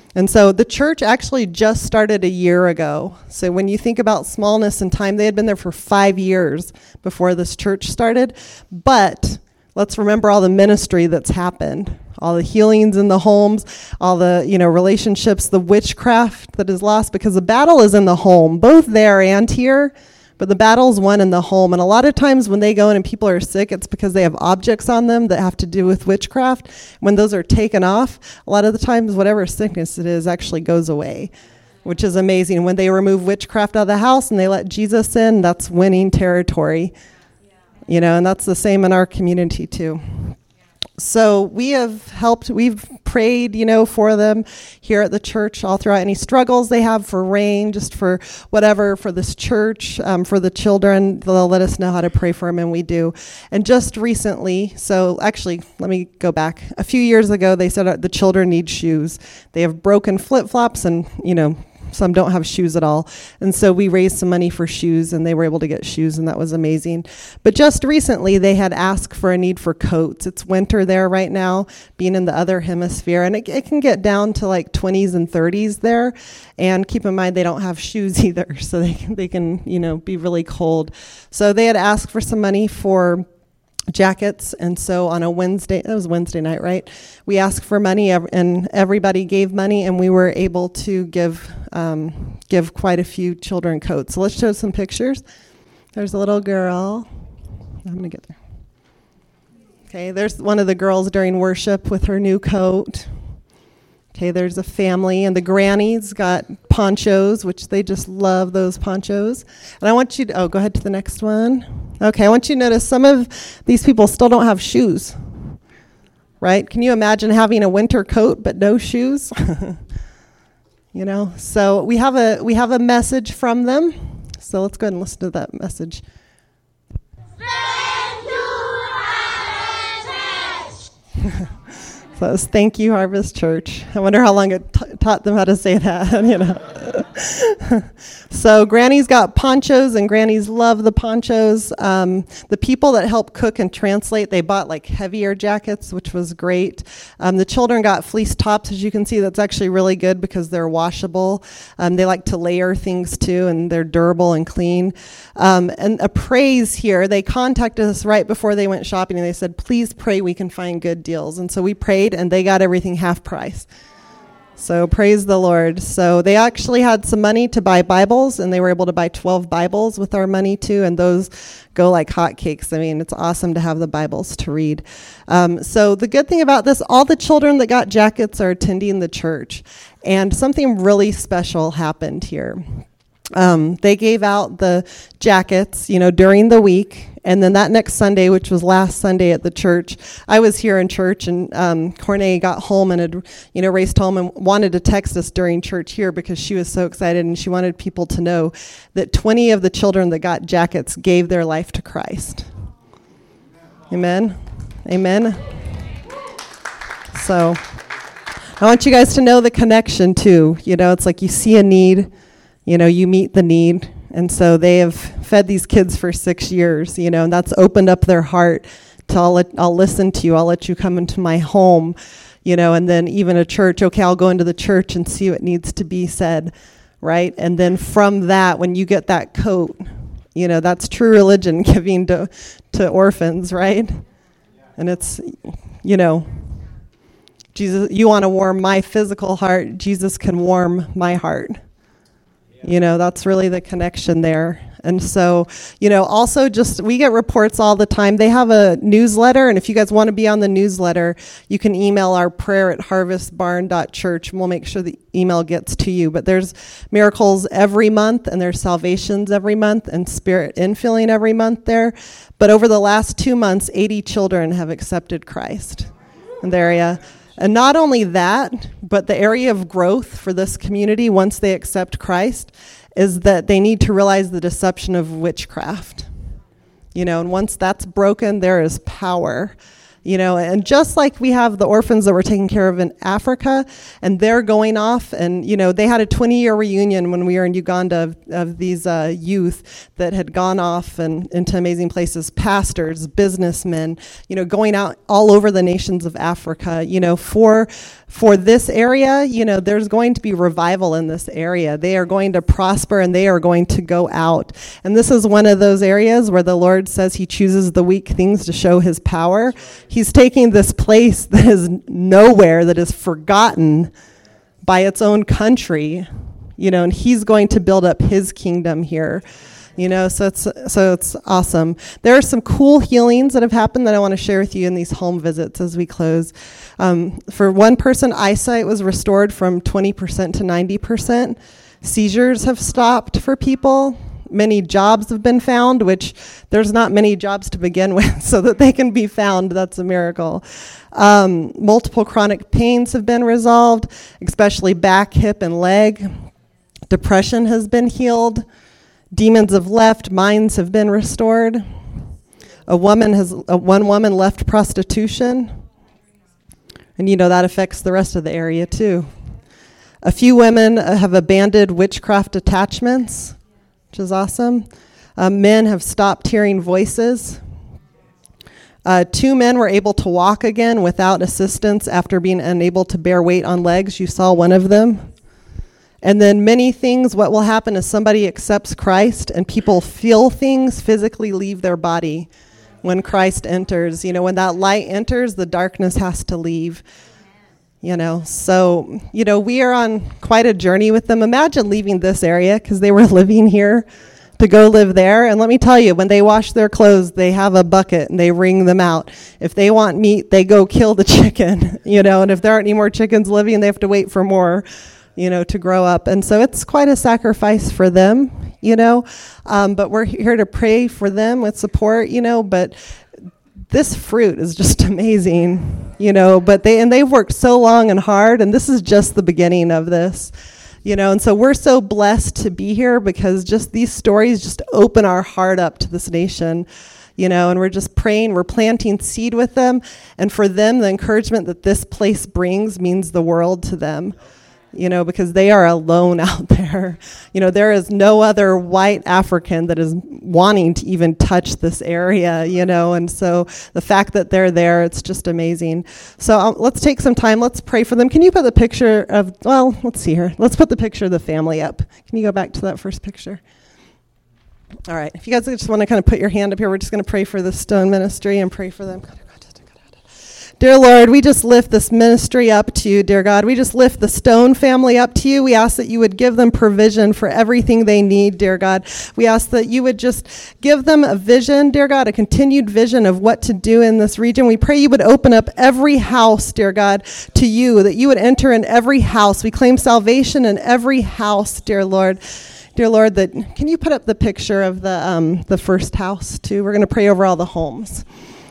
And so the church actually just started a year ago. So when you think about smallness and time, they had been there for 5 years before this church started. But let's remember all the ministry that's happened, all the healings in the homes, all the relationships, the witchcraft that is lost, because the battle is in the home, both there and here. But the battle's won in the home. And a lot of times when they go in and people are sick, it's because they have objects on them that have to do with witchcraft. When those are taken off, a lot of the times whatever sickness it is actually goes away, which is amazing. When they remove witchcraft out of the house and they let Jesus in, that's winning territory. And that's the same in our community too. So we have helped, we've prayed, for them here at the church all throughout any struggles they have for rain, just for whatever, for this church, for the children. They'll let us know how to pray for them, and we do. And just recently, so actually, let me go back. A few years ago, they said the children need shoes. They have broken flip-flops and, some don't have shoes at all. And so we raised some money for shoes, and they were able to get shoes, and that was amazing. But just recently, they had asked for a need for coats. It's winter there right now, being in the other hemisphere, and it can get down to like 20s and 30s there. And keep in mind, they don't have shoes either, so they can be really cold. So they had asked for some money for jackets, and so on a Wednesday, that was Wednesday night, right? We asked for money, and everybody gave money, and we were able to give quite a few children coats. So let's show some pictures. There's a little girl. I'm gonna get there. Okay, there's one of the girls during worship with her new coat. Okay, there's a family, and the grannies got ponchos, which they just love those ponchos. And I want you to, go ahead to the next one. Okay, I want you to notice some of these people still don't have shoes, right? Can you imagine having a winter coat but no shoes? So we have a message from them. So let's go ahead and listen to that message. So that was Thank You, Harvest Church. I wonder how long it taught them how to say that, So grannies got ponchos, and grannies love the ponchos. The people that help cook and translate, they bought like heavier jackets, which was great. The children got fleece tops. As you can see, that's actually really good because they're washable. They like to layer things too, and they're durable and clean. And a praise here, they contacted us right before they went shopping, and they said, please pray we can find good deals. And so we prayed, and they got everything half price. So praise the Lord. So they actually had some money to buy Bibles, and they were able to buy 12 Bibles with our money too, and those go like hotcakes. I mean, it's awesome to have the Bibles to read. So the good thing about this, all the children that got jackets are attending the church, and something really special happened here. They gave out the jackets, during the week. And then that next Sunday, which was last Sunday at the church, I was here in church, and Cornea got home and had, raced home and wanted to text us during church here because she was so excited, and she wanted people to know that 20 of the children that got jackets gave their life to Christ. Amen. Amen. So I want you guys to know the connection too. It's like you see a need, you meet the need. And so they have fed these kids for 6 years, and that's opened up their heart to I'll listen to you. I'll let you come into my home, and then even a church. Okay, I'll go into the church and see what needs to be said, right? And then from that, when you get that coat, that's true religion, giving to orphans, right? And it's, Jesus, you want to warm my physical heart, Jesus can warm my heart. That's really the connection there. And so, also we get reports all the time. They have a newsletter, and if you guys want to be on the newsletter, you can email our prayer@harvestbarn.church, and we'll make sure the email gets to you. But there's miracles every month, and there's salvations every month, and spirit infilling every month there. But over the last 2 months, 80 children have accepted Christ in the area. And not only that, but the area of growth for this community once they accept Christ is that they need to realize the deception of witchcraft. And once that's broken, there is power. And just like we have the orphans that we're taking care of in Africa, and they're going off, and, they had a 20-year reunion when we were in Uganda of these youth that had gone off and into amazing places, pastors, businessmen, going out all over the nations of Africa, for this area, there's going to be revival in this area. They are going to prosper and they are going to go out. And this is one of those areas where the Lord says he chooses the weak things to show his power. He's taking this place that is nowhere, that is forgotten by its own country, and he's going to build up his kingdom here. So it's awesome. There are some cool healings that have happened that I want to share with you in these home visits as we close. For one person, eyesight was restored from 20% to 90%. Seizures have stopped for people. Many jobs have been found, which there's not many jobs to begin with, so that they can be found. That's a miracle. Multiple chronic pains have been resolved, especially back, hip, and leg. Depression has been healed. Demons have left, minds have been restored. One woman left prostitution. And that affects the rest of the area too. A few women have abandoned witchcraft attachments, which is awesome. Men have stopped hearing voices. 2 men were able to walk again without assistance after being unable to bear weight on legs. You saw one of them. And then many things, what will happen is somebody accepts Christ and people feel things physically leave their body when Christ enters. When that light enters, the darkness has to leave. So, we are on quite a journey with them. Imagine leaving this area because they were living here to go live there. And let me tell you, when they wash their clothes, they have a bucket and they wring them out. If they want meat, they go kill the chicken, and if there aren't any more chickens living, they have to wait for more, to grow up. And so it's quite a sacrifice for them, but we're here to pray for them with support, but this fruit is just amazing, but they've worked so long and hard, and this is just the beginning of this, and so we're so blessed to be here because just these stories just open our heart up to this nation, and we're just praying, we're planting seed with them, and for them, the encouragement that this place brings means the world to them. Because they are alone out there. There is no other white African that is wanting to even touch this area, and so the fact that they're there, it's just amazing. So let's take some time, let's pray for them. Can you put the picture of, let's see here. Let's put the picture of the family up. Can you go back to that first picture? All right, if you guys just want to kind of put your hand up here, we're just going to pray for the Stone Ministry and pray for them. Dear Lord, we just lift this ministry up to you, dear God. We just lift the Stone family up to you. We ask that you would give them provision for everything they need, dear God. We ask that you would just give them a vision, dear God, a continued vision of what to do in this region. We pray you would open up every house, dear God, to you, that you would enter in every house. We claim salvation in every house, dear Lord. Dear Lord, can you put up the picture of the first house, too? We're going to pray over all the homes.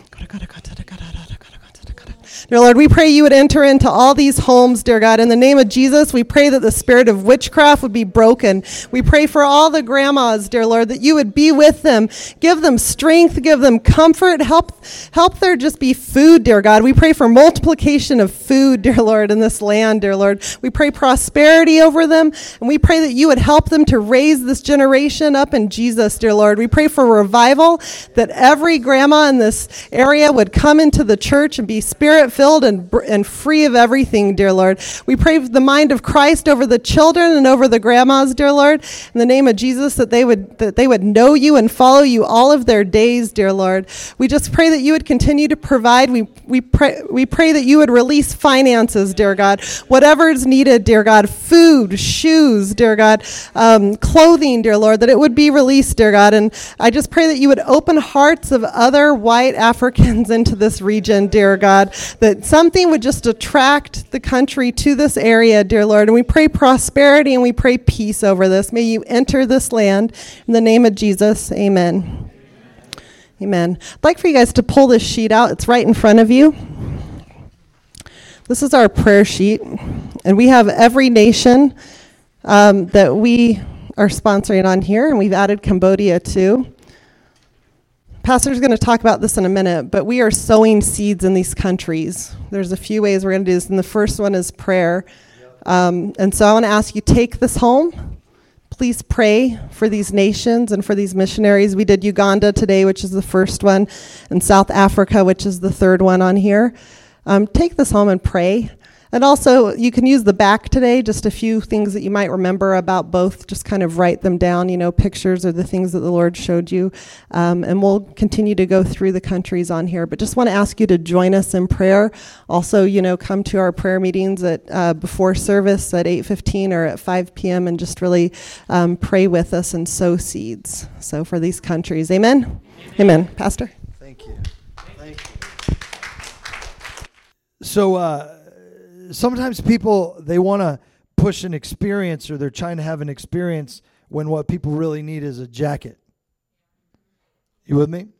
Dear Lord, we pray you would enter into all these homes, dear God. In the name of Jesus, we pray that the spirit of witchcraft would be broken. We pray for all the grandmas, dear Lord, that you would be with them. Give them strength, give them comfort. Help there just be food, dear God. We pray for multiplication of food, dear Lord, in this land, dear Lord. We pray prosperity over them, and we pray that you would help them to raise this generation up in Jesus, dear Lord. We pray for revival, that every grandma in this area would come into the church and be spirit-filled and free of everything, dear Lord. We pray for the mind of Christ over the children and over the grandmas, dear Lord, in the name of Jesus, that they would know you and follow you all of their days, dear Lord. We just pray that you would continue to provide. We pray that you would release finances, dear God, whatever is needed, dear God, food, shoes, dear God, clothing, dear Lord, that it would be released, dear God. And I just pray that you would open hearts of other white Africans into this region, dear God, that something would just attract the country to this area, dear Lord. And we pray prosperity and we pray peace over this. May you enter this land. In the name of Jesus, amen. Amen. I'd like for you guys to pull this sheet out. It's right in front of you. This is our prayer sheet. And we have every nation that we are sponsoring on here. And we've added Cambodia too. Pastor's going to talk about this in a minute, but we are sowing seeds in these countries. There's a few ways we're going to do this, and the first one is prayer. And so I want to ask you, take this home. Please pray for these nations and for these missionaries. We did Uganda today, which is the first one, and South Africa, which is the third one on here. Take this home and pray. And also, you can use the back today, just a few things that you might remember about both. Just kind of write them down, pictures of the things that the Lord showed you. And we'll continue to go through the countries on here. But just want to ask you to join us in prayer. Also, come to our prayer meetings at before service at 8:15 or at 5 p.m. and just really pray with us and sow seeds. So for these countries, amen? Amen. Pastor? Thank you. Thank you. So, sometimes people, they want to push an experience, or they're trying to have an experience when what people really need is a jacket. You with me?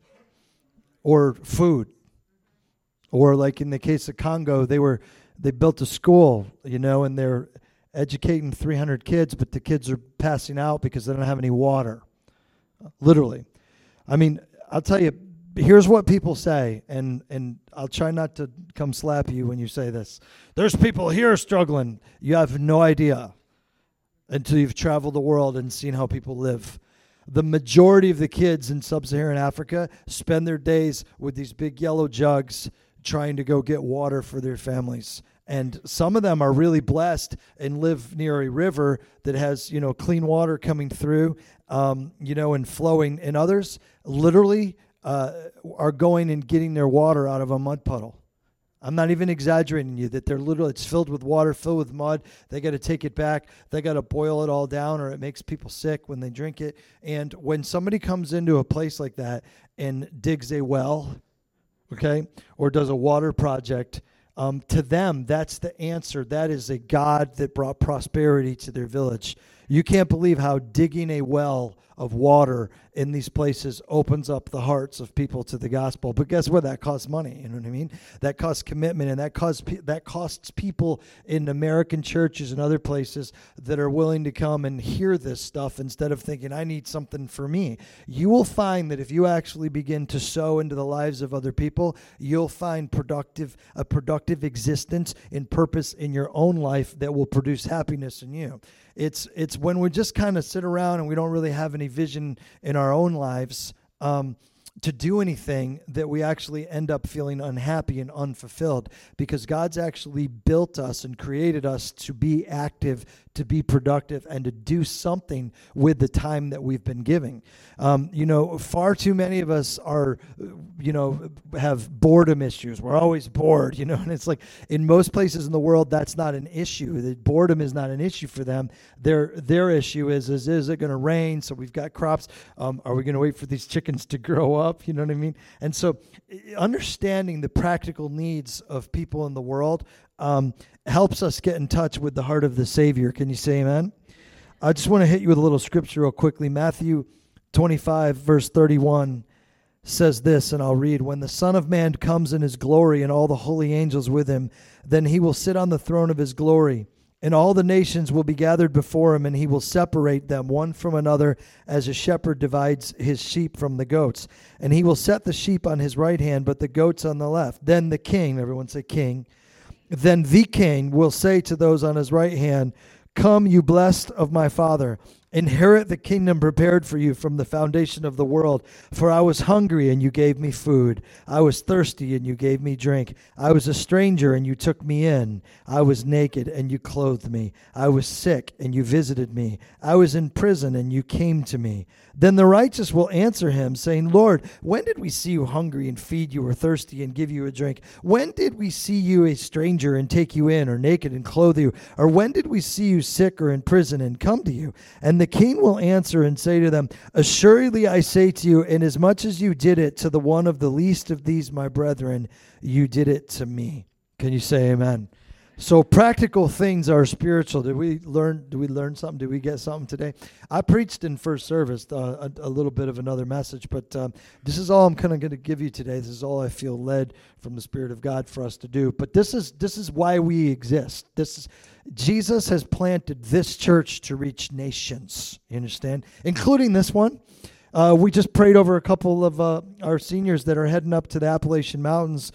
Or food. Or like in the case of Congo, they built a school, and they're educating 300 kids, but the kids are passing out because they don't have any water. Literally. I mean, I'll tell you, here's what people say, and I'll try not to come slap you when you say this. There's people here struggling. You have no idea until you've traveled the world and seen how people live. The majority of the kids in sub-Saharan Africa spend their days with these big yellow jugs trying to go get water for their families. And some of them are really blessed and live near a river that has, clean water coming through, and flowing. And others literally are going and getting their water out of a mud puddle. I'm not even exaggerating you, that it's filled with water, filled with mud. They got to take it back. They got to boil it all down, or it makes people sick when they drink it. And when somebody comes into a place like that and digs a well, okay, or does a water project, to them, that's the answer. That is a God that brought prosperity to their village. You can't believe how digging a well of water in these places opens up the hearts of people to the gospel. But guess what? That costs money. You know what I mean? That costs commitment, and that costs people in American churches and other places that are willing to come and hear this stuff instead of thinking, I need something for me. You will find that if you actually begin to sow into the lives of other people, you'll find a productive existence and purpose in your own life that will produce happiness in you. It's when we just kind of sit around and we don't really have any vision in our own lives to do anything that we actually end up feeling unhappy and unfulfilled, because God's actually built us and created us to be active, to be productive, and to do something with the time that we've been giving. Far too many of us are, have boredom issues. We're always bored, and it's like in most places in the world, that's not an issue. The boredom is not an issue for them. Their issue is it going to rain? So we've got crops. Are we going to wait for these chickens to grow up? You know what I mean? And so understanding the practical needs of people in the world helps us get in touch with the heart of the Savior. Can you say amen? I just want to hit you with a little scripture real quickly. Matthew 25, verse 31 says this, and I'll read. When the Son of Man comes in his glory and all the holy angels with him, then he will sit on the throne of his glory. And all the nations will be gathered before him, and he will separate them one from another as a shepherd divides his sheep from the goats. And he will set the sheep on his right hand, but the goats on the left. Then the king, everyone say king, then the king will say to those on his right hand, Come, you blessed of my Father, inherit the kingdom prepared for you from the foundation of the world. For I was hungry, and you gave me food. I was thirsty, and you gave me drink. I was a stranger, and you took me in. I was naked, and you clothed me. I was sick, and you visited me. I was in prison, and you came to me. Then the righteous will answer him, saying, Lord, when did we see you hungry and feed you, or thirsty and give you a drink? When did we see you a stranger and take you in, or naked and clothe you? Or when did we see you sick or in prison and come to you? And the king will answer and say to them, Assuredly I say to you, inasmuch as you did it to the one of the least of these my brethren, you did it to me. Can you say amen? So practical things are spiritual. Did we learn something? Did we get something today? I preached in first service a little bit of another message, but this is all I'm kind of going to give you today. This is all I feel led from the Spirit of God for us to do. But this is why we exist. Jesus has planted this church to reach nations. You understand? Including this one. We just prayed over a couple of our seniors that are heading up to the Appalachian Mountains,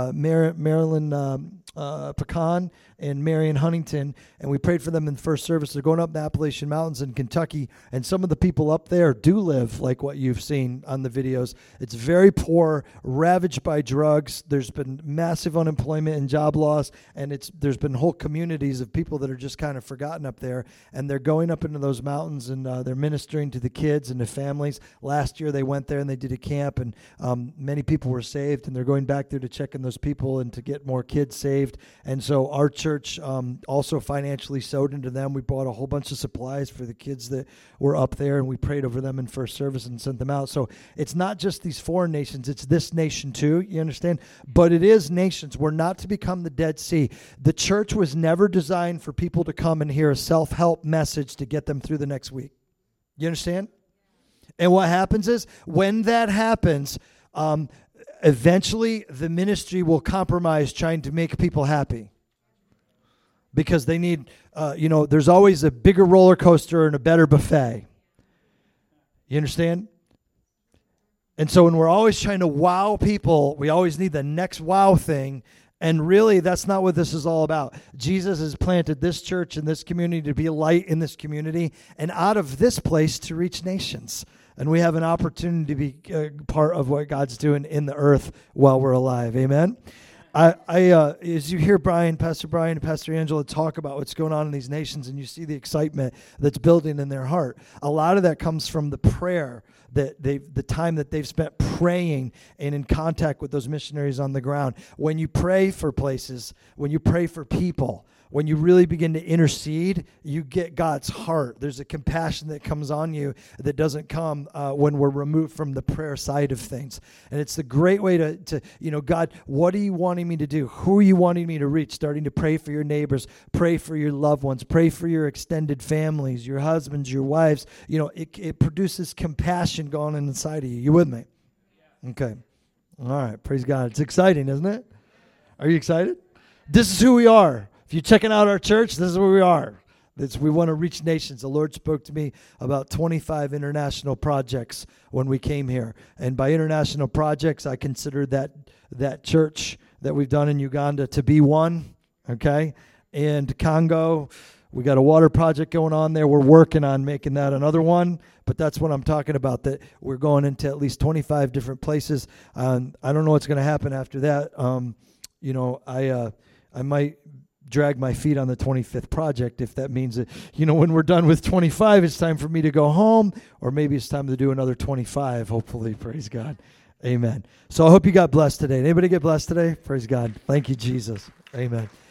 Marilyn Pecan and Marion Huntington, and we prayed for them in the first service. They're going up the Appalachian Mountains in Kentucky, and some of the people up there do live like what you've seen on the videos. It's very poor, ravaged by drugs. There's been massive unemployment and job loss, and there's been whole communities of people that are just kind of forgotten up there, and they're going up into those mountains, and they're ministering to the kids and the families. Last year they went there and they did a camp, and many people were saved, and they're going back there to check in those people and to get more kids saved. And so our church also financially sowed into them. We bought a whole bunch of supplies for the kids that were up there, and we prayed over them in first service and sent them out. So it's not just these foreign nations, it's this nation too, you understand? But it is nations. We're not to become the Dead Sea. The church was never designed for people to come and hear a self-help message to get them through the next week. You understand? And what happens is, when that happens, eventually the ministry will compromise trying to make people happy. Because they need, there's always a bigger roller coaster and a better buffet. You understand? And so when we're always trying to wow people, we always need the next wow thing. And really, that's not what this is all about. Jesus has planted this church and this community to be a light in this community, and out of this place to reach nations. And we have an opportunity to be part of what God's doing in the earth while we're alive. Amen? As you hear Pastor Brian and Pastor Angela talk about what's going on in these nations, and you see the excitement that's building in their heart, a lot of that comes from the prayer the time that they've spent praying and in contact with those missionaries on the ground. When you pray for places, when you pray for people, when you really begin to intercede, you get God's heart. There's a compassion that comes on you that doesn't come when we're removed from the prayer side of things. And it's a great way to God, what are you wanting me to do? Who are you wanting me to reach? Starting to pray for your neighbors, pray for your loved ones, pray for your extended families, your husbands, your wives. It produces compassion going on inside of you. You with me? Okay. All right. Praise God. It's exciting, isn't it? Are you excited? This is who we are. If you're checking out our church, this is where we are. We want to reach nations. The Lord spoke to me about 25 international projects when we came here. And by international projects, I consider that church that we've done in Uganda to be one, okay? And Congo, we got a water project going on there. We're working on making that another one. But that's what I'm talking about, that we're going into at least 25 different places. I don't know what's going to happen after that. I might drag my feet on the 25th project if that means that, when we're done with 25, it's time for me to go home, or maybe it's time to do another 25, hopefully. Praise God. Amen. So I hope you got blessed today. Anybody get blessed today? Praise God. Thank you, Jesus. Amen.